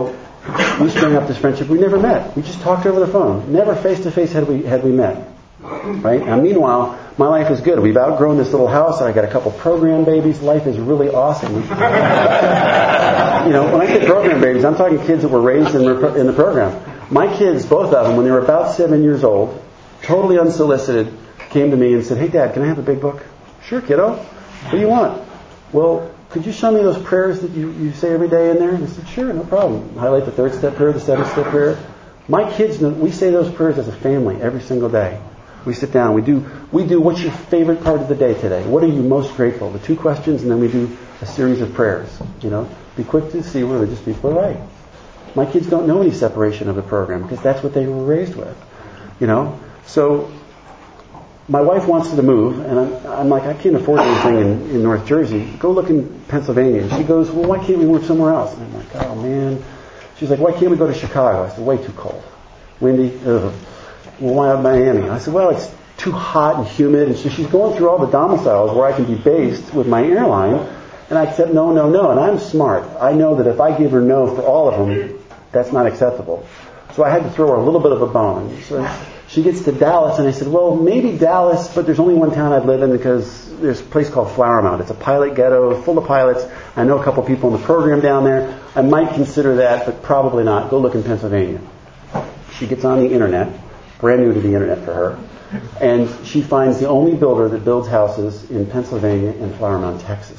We sprang up this friendship. We never met. We just talked over the phone. Never face to face had we had we met. Right? Now, meanwhile, my life is good. We've outgrown this little house. I got a couple program babies. Life is really awesome. You know, when I say program babies, I'm talking kids that were raised in the, in the program. My kids, both of them, when they were about seven years old, totally unsolicited, came to me and said, "Hey, Dad, can I have a big book?" "Sure, kiddo. What do you want?" "Well, could you show me those prayers that you, you say every day in there?" And I said, "Sure, no problem." Highlight the third step prayer, the seventh step prayer. My kids, we say those prayers as a family every single day. We sit down, we do, we do, what's your favorite part of the day today? What are you most grateful? The two questions, and then we do a series of prayers. You know, be quick to see where religious people are right. My kids don't know any separation of the program because that's what they were raised with. You know, so my wife wants to move, and I'm, I'm like, I can't afford anything in, in North Jersey. Go look in Pennsylvania. And she goes, "Well, why can't we move somewhere else?" And I'm like, "Oh man." She's like, "Why can't we go to Chicago?" I said, "Way too cold. Windy. Ugh." "Well, why not Miami?" I said, "Well, it's too hot and humid." And so she's going through all the domiciles where I can be based with my airline. And I said, no, no, no. And I'm smart. I know that if I give her no for all of them, that's not acceptable. So I had to throw her a little bit of a bone. And so she gets to Dallas, and I said, "Well, maybe Dallas, but there's only one town I'd live in because there's a place called Flower Mound. It's a pilot ghetto full of pilots. I know a couple people in the program down there. I might consider that, but probably not. Go look in Pennsylvania." She gets on the internet. Brand new to the internet for her. And she finds the only builder that builds houses in Pennsylvania and Flower Mound, Texas.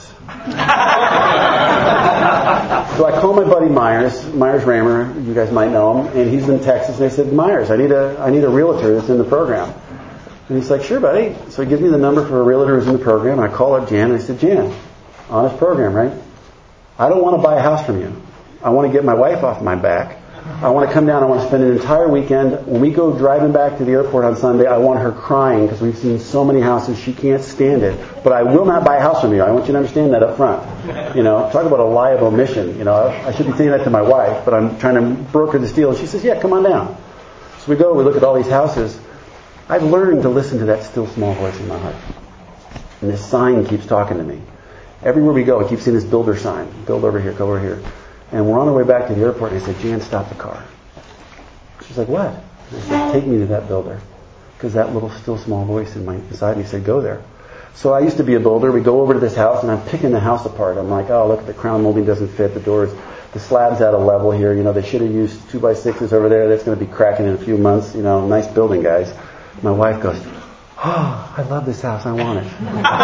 So I call my buddy Myers, Myers Raymer, you guys might know him, and he's in Texas. And I said, "Myers, I need a I need a realtor that's in the program." And he's like, "Sure, buddy." So he gives me the number for a realtor who's in the program, and I call up Jan, and I said, "Jan, honest program, right? I don't want to buy a house from you. I want to get my wife off my back. I want to come down. I want to spend an entire weekend. When we go driving back to the airport on Sunday, I want her crying because we've seen so many houses. She can't stand it. But I will not buy a house from you. I want you to understand that up front." You know, talk about a liable mission. You know, I should be saying that to my wife, but I'm trying to broker this deal. And she says, "Yeah, come on down." So we go. We look at all these houses. I've learned to listen to that still small voice in my heart. And this sign keeps talking to me. Everywhere we go, I keep seeing this builder sign. Build over here, go over here. And we're on our way back to the airport, and I said, "Jan, stop the car." She's like, "What?" And I said, "Take me to that builder." Because that little still small voice in my inside me said, "Go there." So I used to be a builder. We go over to this house, and I'm picking the house apart. I'm like, "Oh, look, the crown molding doesn't fit. The doors, the slab's out of level here. You know, they should have used two by sixes over there. That's going to be cracking in a few months. You know, nice building, guys." My wife goes, "Oh, I love this house. I want it."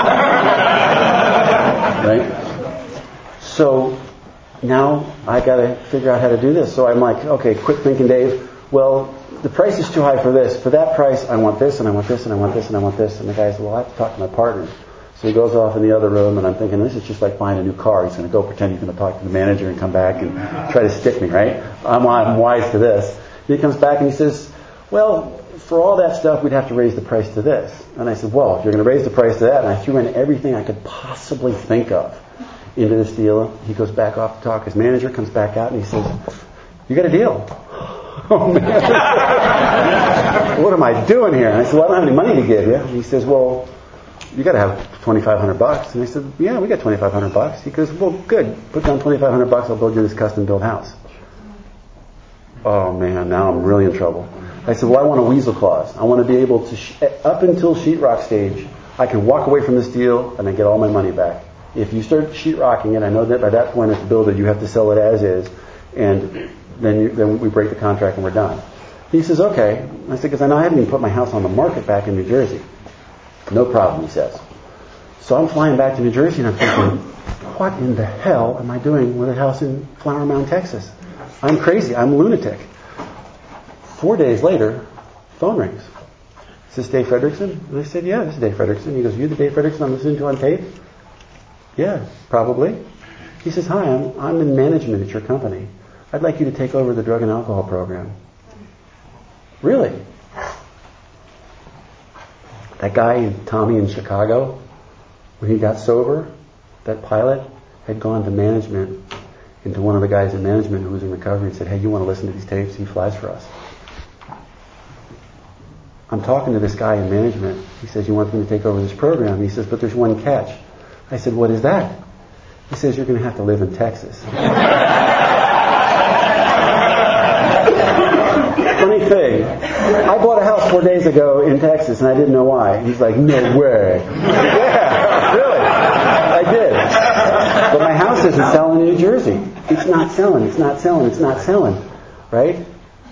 Right? So now I got to figure out how to do this. So I'm like, "Okay, quit thinking, Dave. Well, the price is too high for this. For that price, I want this, and I want this, and I want this, and I want this." And the guy said, "Well, I have to talk to my partner." So he goes off in the other room, and I'm thinking, this is just like buying a new car. He's going to go pretend he's going to talk to the manager and come back and try to stick me, right? I'm, I'm wise to this. And he comes back and he says, "Well, for all that stuff, we'd have to raise the price to this." And I said, "Well, if you're going to raise the price to that," and I threw in everything I could possibly think of into this deal. He goes back off to talk. His manager comes back out and he says, "You got a deal." Oh man, what am I doing here? And I said, "Well, I don't have any money to give you." And he says, "Well, you got to have twenty-five hundred bucks." And I said, "Yeah, we got twenty-five hundred bucks." He goes, "Well, good. Put down twenty-five hundred bucks. I'll build you this custom built house." Oh man, now I'm really in trouble. I said, "Well, I want a weasel clause. I want to be able to, sh- up until sheetrock stage, I can walk away from this deal and I get all my money back. If you start sheetrocking it, I know that by that point as a builder, you have to sell it as is, and then you, then we break the contract and we're done." He says, "Okay." I said, "Because I know I haven't even put my house on the market back in New Jersey." "No problem," he says. So I'm flying back to New Jersey and I'm thinking, what in the hell am I doing with a house in Flower Mound, Texas? I'm crazy. I'm a lunatic. Four days later, phone rings. "Is this Dave Fredrickson?" And I said, "Yeah, this is Dave Fredrickson." He goes, "You the Dave Fredrickson I'm listening to on tape?" "Yeah, probably." He says, "Hi, I'm, I'm in management at your company. I'd like you to take over the drug and alcohol program." "Really?" That guy, Tommy in Chicago, when he got sober, that pilot had gone to management, into one of the guys in management who was in recovery and said, "Hey, you want to listen to these tapes? He flies for us." I'm talking to this guy in management. He says, "You want me to take over this program?" He says, "But there's one catch." I said, "What is that?" He says, "You're going to have to live in Texas." funny thing. I bought a house four days ago in Texas, and I didn't know why. He's like, no way. Yeah, really. I did. But my house isn't selling in New Jersey. It's not selling. It's not selling. It's not selling. Right?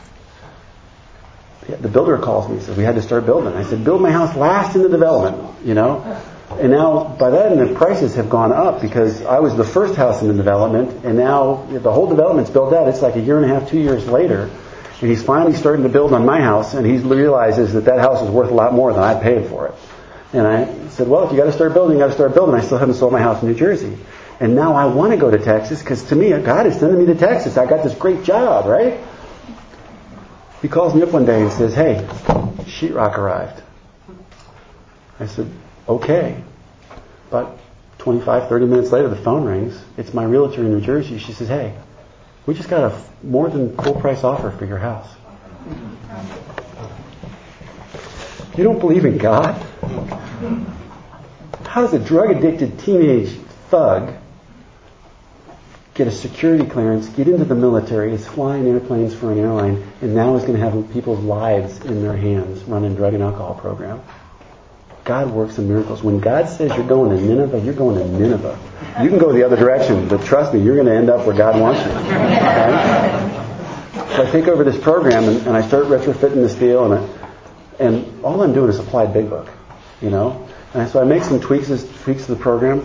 The builder calls me and says, we had to start building. I said, build my house last in the development, you know. And now, by then, the prices have gone up because I was the first house in the development, and now the whole development's built out. It's like a year and a half, two years later, and he's finally starting to build on my house, and he realizes that that house is worth a lot more than I paid for it. And I said, well, if you got to start building, you got to start building. I still haven't sold my house in New Jersey. And now I want to go to Texas because to me, God is sending me to Texas. I got this great job, right? He calls me up one day and says, hey, sheetrock arrived. I said, okay. About twenty-five, thirty minutes later, the phone rings. It's my realtor in New Jersey. She says, hey, we just got a more than full price offer for your house. You don't believe in God? How does a drug-addicted teenage thug get a security clearance, get into the military, is flying airplanes for an airline, and now is going to have people's lives in their hands running a drug and alcohol program? God works in miracles. When God says you're going to Nineveh, you're going to Nineveh. You can go the other direction, but trust me, you're going to end up where God wants you. Okay? So I take over this program, and, and I start retrofitting this deal, and I, and all I'm doing is applied Big Book, you know. And so I make some tweaks, tweaks to the program.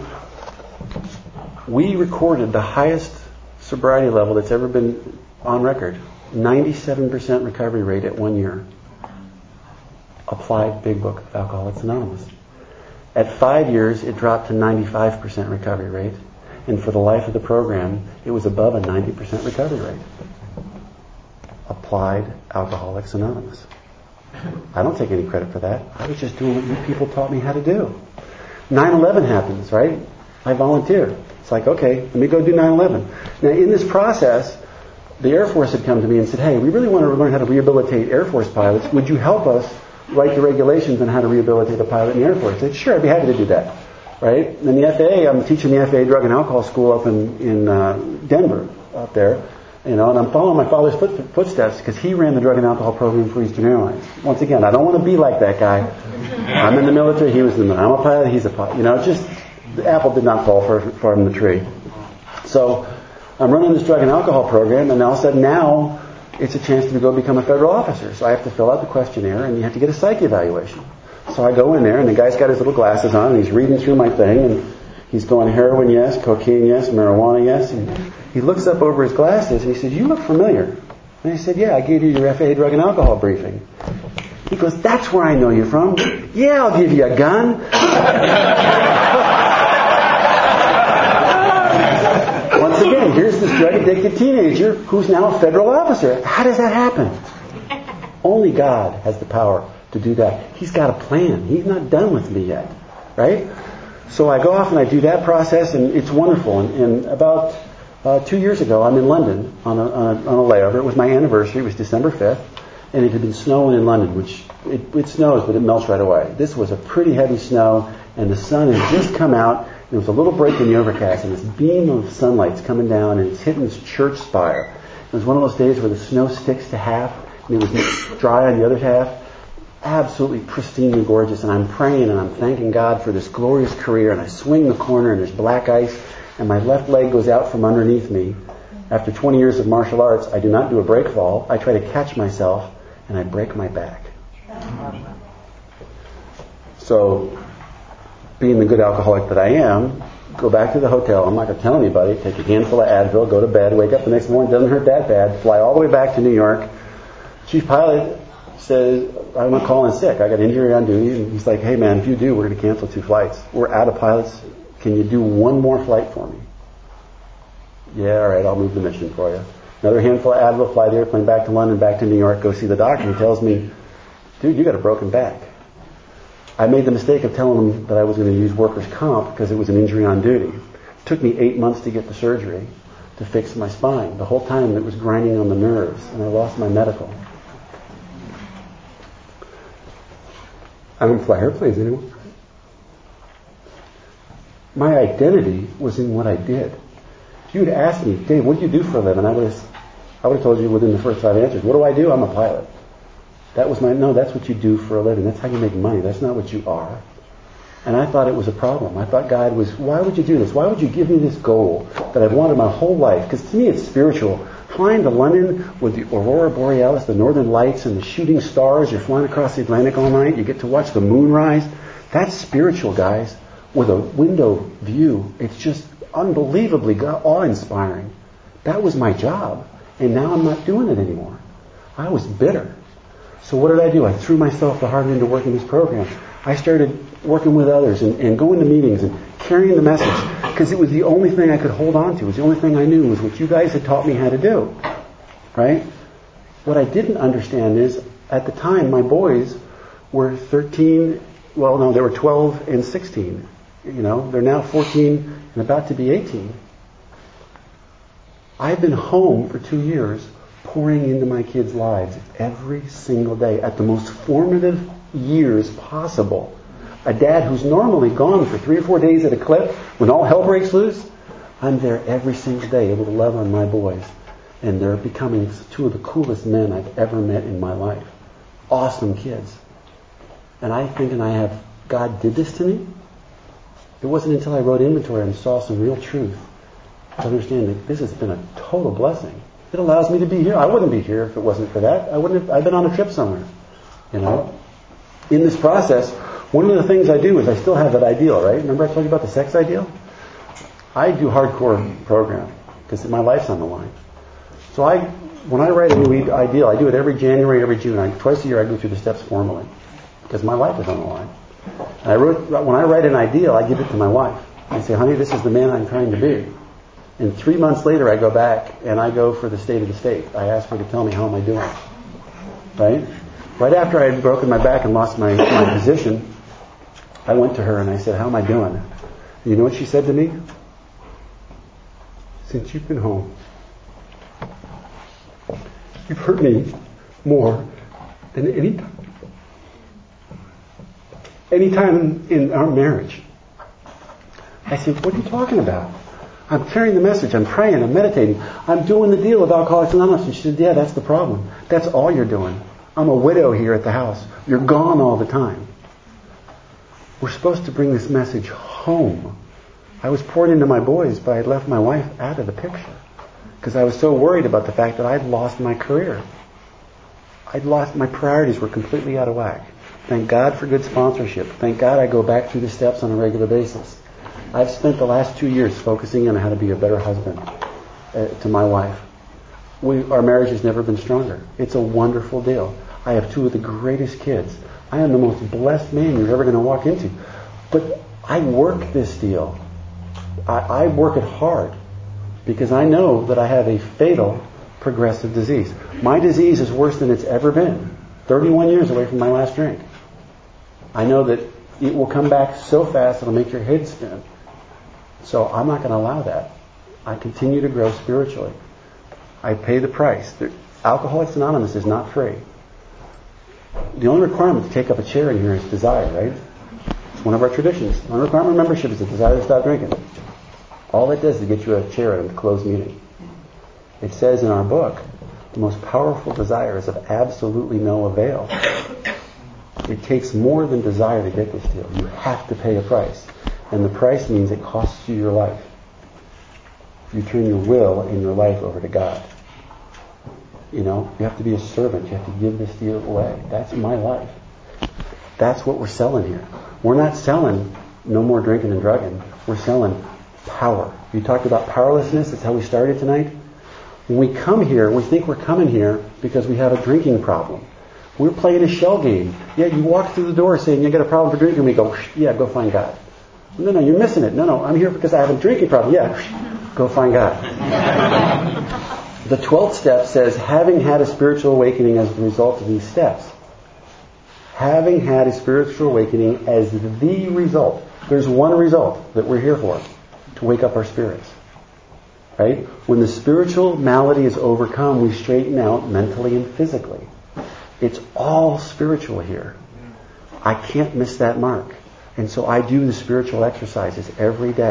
We recorded the highest sobriety level that's ever been on record. ninety-seven percent recovery rate at one year. Applied Big Book of Alcoholics Anonymous. At five years, it dropped to ninety-five percent recovery rate. And for the life of the program, it was above a ninety percent recovery rate. Applied Alcoholics Anonymous. I don't take any credit for that. I was just doing what you people taught me how to do. nine eleven happens, right? I volunteered. It's like, okay, let me go do nine eleven. Now, in this process, the Air Force had come to me and said, hey, we really want to learn how to rehabilitate Air Force pilots. Would you help us write the regulations on how to rehabilitate a pilot in the Air Force? I said, sure, I'd be happy to do that. Right? And the F A A, I'm teaching the F A A Drug and Alcohol School up in, in uh, Denver, up there. You know, and I'm following my father's foot, footsteps because he ran the drug and alcohol program for Eastern Airlines. Once again, I don't want to be like that guy. I'm in the military, he was in the military. I'm a pilot, he's a pilot. You know, it's just, the apple did not fall far from the tree. So I'm running this drug and alcohol program, and all of a sudden now it's a chance to go become a federal officer. So I have to fill out the questionnaire, and you have to get a psych evaluation. So I go in there, and the guy's got his little glasses on, and he's reading through my thing, and he's going, heroin, yes, cocaine, yes, marijuana, yes. And he looks up over his glasses, and he says, you look familiar. And I said, yeah, I gave you your F A A drug and alcohol briefing. He goes, that's where I know you from. Yeah, I'll give you a gun. Once again, here's this drug-addicted teenager who's now a federal officer. How does that happen? Only God has the power to do that. He's got a plan. He's not done with me yet. Right? So I go off and I do that process, and it's wonderful. And, and about uh, two years ago, I'm in London on a, on, a, on a layover. It was my anniversary. It was December fifth. And it had been snowing in London, which it, it snows, but it melts right away. This was a pretty heavy snow, and the sun had just come out. There was a little break in the overcast, and this beam of sunlight's coming down, and it's hitting this church spire. It was one of those days where the snow sticks to half, and it was dry on the other half. Absolutely pristinely gorgeous, and I'm praying, and I'm thanking God for this glorious career, and I swing the corner, and there's black ice, and my left leg goes out from underneath me. After twenty years of martial arts, I do not do a break fall. I try to catch myself, and I break my back. So, being the good alcoholic that I am, go back to the hotel. I'm not going to tell anybody. Take a handful of Advil, go to bed, wake up the next morning, doesn't hurt that bad. Fly all the way back to New York. Chief pilot says, I'm going to call in sick. I got injury on duty. And he's like, hey man, if you do, we're going to cancel two flights. We're out of pilots. Can you do one more flight for me? Yeah, all right, I'll move the mission for you. Another handful of Advil, fly the airplane back to London, back to New York, go see the doctor. He tells me, dude, you got a broken back. I made the mistake of telling him that I was going to use workers' comp because it was an injury on duty. It took me eight months to get the surgery to fix my spine. The whole time it was grinding on the nerves, and I lost my medical. I don't fly airplanes anymore. My identity was in what I did. If you had asked me, Dave, what do you do for a living? I would have, I would have told you within the first five answers. What do I do? I'm a pilot. That was my, no, that's what you do for a living. That's how you make money. That's not what you are. And I thought it was a problem. I thought God was, why would you do this? Why would you give me this goal that I've wanted my whole life? Because to me it's spiritual. Flying to London with the Aurora Borealis, the Northern Lights, and the shooting stars. You're flying across the Atlantic all night. You get to watch the moon rise. That's spiritual, guys. With a window view. It's just unbelievably awe-inspiring. That was my job. And now I'm not doing it anymore. I was bitter. So what did I do? I threw myself the hard into working this program. I started working with others and, and going to meetings and carrying the message because it was the only thing I could hold on to. It was the only thing I knew was what you guys had taught me how to do. Right? What I didn't understand is at the time my boys were thirteen, well no, they were twelve and sixteen. You know, they're now fourteen and about to be eighteen. I've been home for two years pouring into my kids' lives every single day at the most formative years possible. A dad who's normally gone for three or four days at a clip when all hell breaks loose, I'm there every single day able to love on my boys. And they're becoming two of the coolest men I've ever met in my life. Awesome kids. And I think and I have, God did this to me. It wasn't until I wrote inventory and saw some real truth to understand that this has been a total blessing. It allows me to be here. I wouldn't be here if it wasn't for that. I wouldn't have, I've been on a trip somewhere. You know? In this process, one of the things I do is I still have that ideal, right? Remember I told you about the sex ideal? I do hardcore program because my life's on the line. So I, when I write a new ideal, I do it every January, every June. I, twice a year I go through the steps formally because my life is on the line. And I wrote, when I write an ideal, I give it to my wife. I say, honey, this is the man I'm trying to be. And three months later, I go back and I go for the state of the state. I ask her to tell me how am I doing. Right? Right after I had broken my back and lost my, my position, I went to her and I said, how am I doing? And you know what she said to me? Since you've been home, you've hurt me more than any time. Any time in our marriage. I said, what are you talking about? I'm carrying the message. I'm praying. I'm meditating. I'm doing the deal with Alcoholics Anonymous. And she said, yeah, that's the problem. That's all you're doing. I'm a widow here at the house. You're gone all the time. We're supposed to bring this message home. I was poured into my boys, but I left my wife out of the picture because I was so worried about the fact that I'd lost my career. I'd lost, my priorities were completely out of whack. Thank God for good sponsorship. Thank God I go back through the steps on a regular basis. I've spent the last two years focusing on how to be a better husband uh, to my wife. We, our marriage has never been stronger. It's a wonderful deal. I have two of the greatest kids. I am the most blessed man you're ever going to walk into. But I work this deal. I, I work it hard because I know that I have a fatal progressive disease. My disease is worse than it's ever been. thirty-one years away from my last drink. I know that it will come back so fast it'll make your head spin. So I'm not going to allow that. I continue to grow spiritually. I pay the price. Alcoholics Anonymous is not free. The only requirement to take up a chair in here is desire, right? It's one of our traditions. The only requirement of membership is a desire to stop drinking. All it does is get you a chair at a closed meeting. It says in our book, the most powerful desire is of absolutely no avail. It takes more than desire to get this deal. You have to pay a price. And the price means it costs you your life. You turn your will and your life over to God. You know, you have to be a servant. You have to give this deal away. That's my life. That's what we're selling here. We're not selling no more drinking and drugging. We're selling power. You talked about powerlessness. That's how we started tonight. When we come here, we think we're coming here because we have a drinking problem. We're playing a shell game. Yeah, you walk through the door saying you got a problem for drinking. We go, yeah, go find God. No, no, you're missing it. No, no, I'm here because I have a drinking problem. Yeah, go find God. The twelfth step says, having had a spiritual awakening as a result of these steps. Having had a spiritual awakening as the result. There's one result that we're here for, to wake up our spirits. Right? When the spiritual malady is overcome, we straighten out mentally and physically. It's all spiritual here. I can't miss that mark. And so I do the spiritual exercises every day.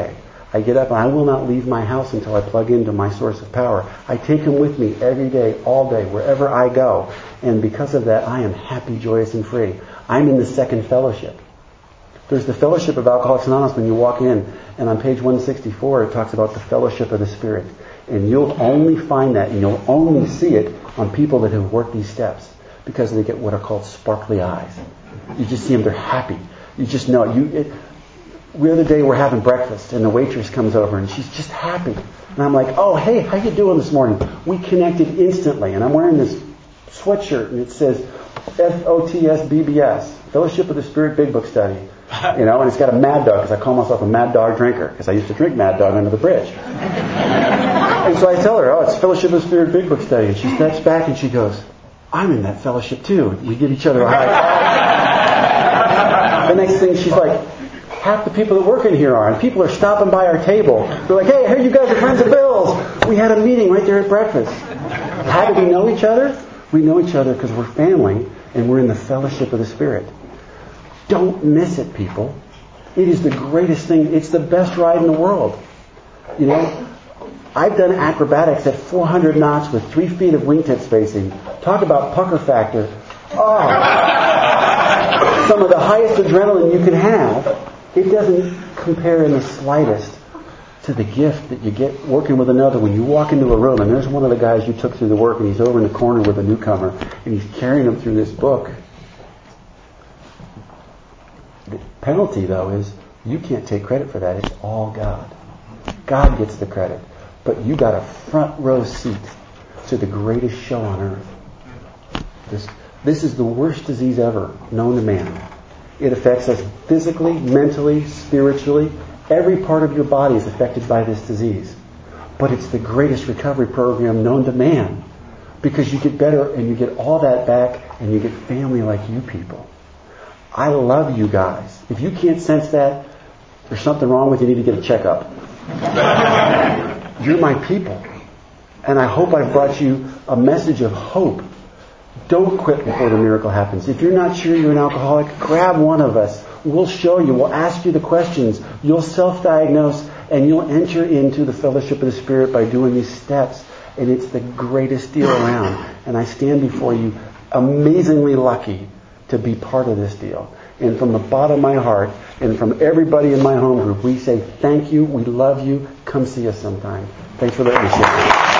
I get up and I will not leave my house until I plug into my source of power. I take him with me every day, all day, wherever I go. And because of that, I am happy, joyous, and free. I'm in the second fellowship. There's the fellowship of Alcoholics Anonymous when you walk in, and on page one sixty-four it talks about the fellowship of the Spirit. And you'll only find that, and you'll only see it on people that have worked these steps, because they get what are called sparkly eyes. You just see them, they're happy. You just know it. You, it the other day we're having breakfast, and the waitress comes over, and she's just happy. And I'm like, oh, hey, how you doing this morning? We connected instantly, and I'm wearing this sweatshirt, and it says F O T S B B S, Fellowship of the Spirit Big Book Study. You know, and it's got a Mad Dog, because I call myself a Mad Dog drinker, because I used to drink Mad Dog under the bridge. And so I tell her, oh, it's Fellowship of the Spirit Big Book Study. And she steps back and she goes, I'm in that fellowship too. We give each other a high five. The next thing she's like, half the people that work in here are, and people are stopping by our table. They're like, hey, I heard you guys are friends of Bill's. We had a meeting right there at breakfast. How do we know each other? We know each other because we're family, and we're in the fellowship of the Spirit. Don't miss it, people. It is the greatest thing. It's the best ride in the world. You know, I've done acrobatics at four hundred knots with three feet of wingtip spacing. Talk about pucker factor. Oh, some of the highest adrenaline you can have. It doesn't compare in the slightest to the gift that you get working with another. When you walk into a room and there's one of the guys you took through the work, and he's over in the corner with a newcomer, and he's carrying him through this book. The penalty, though, is you can't take credit for that. It's all God. God gets the credit. But you got a front row seat to the greatest show on earth. This, this is the worst disease ever known to man. It affects us physically, mentally, spiritually. Every part of your body is affected by this disease. But it's the greatest recovery program known to man, because you get better and you get all that back, and you get family like you people. I love you guys. If you can't sense that, there's something wrong with you. You need to get a checkup. You're my people. And I hope I've brought you a message of hope. Don't quit before the miracle happens. If you're not sure you're an alcoholic, grab one of us. We'll show you. We'll ask you the questions. You'll self-diagnose, and you'll enter into the fellowship of the Spirit by doing these steps. And it's the greatest deal around. And I stand before you amazingly lucky to be part of this deal. And from the bottom of my heart, and from everybody in my home group, we say thank you, we love you, come see us sometime. Thanks for letting me share.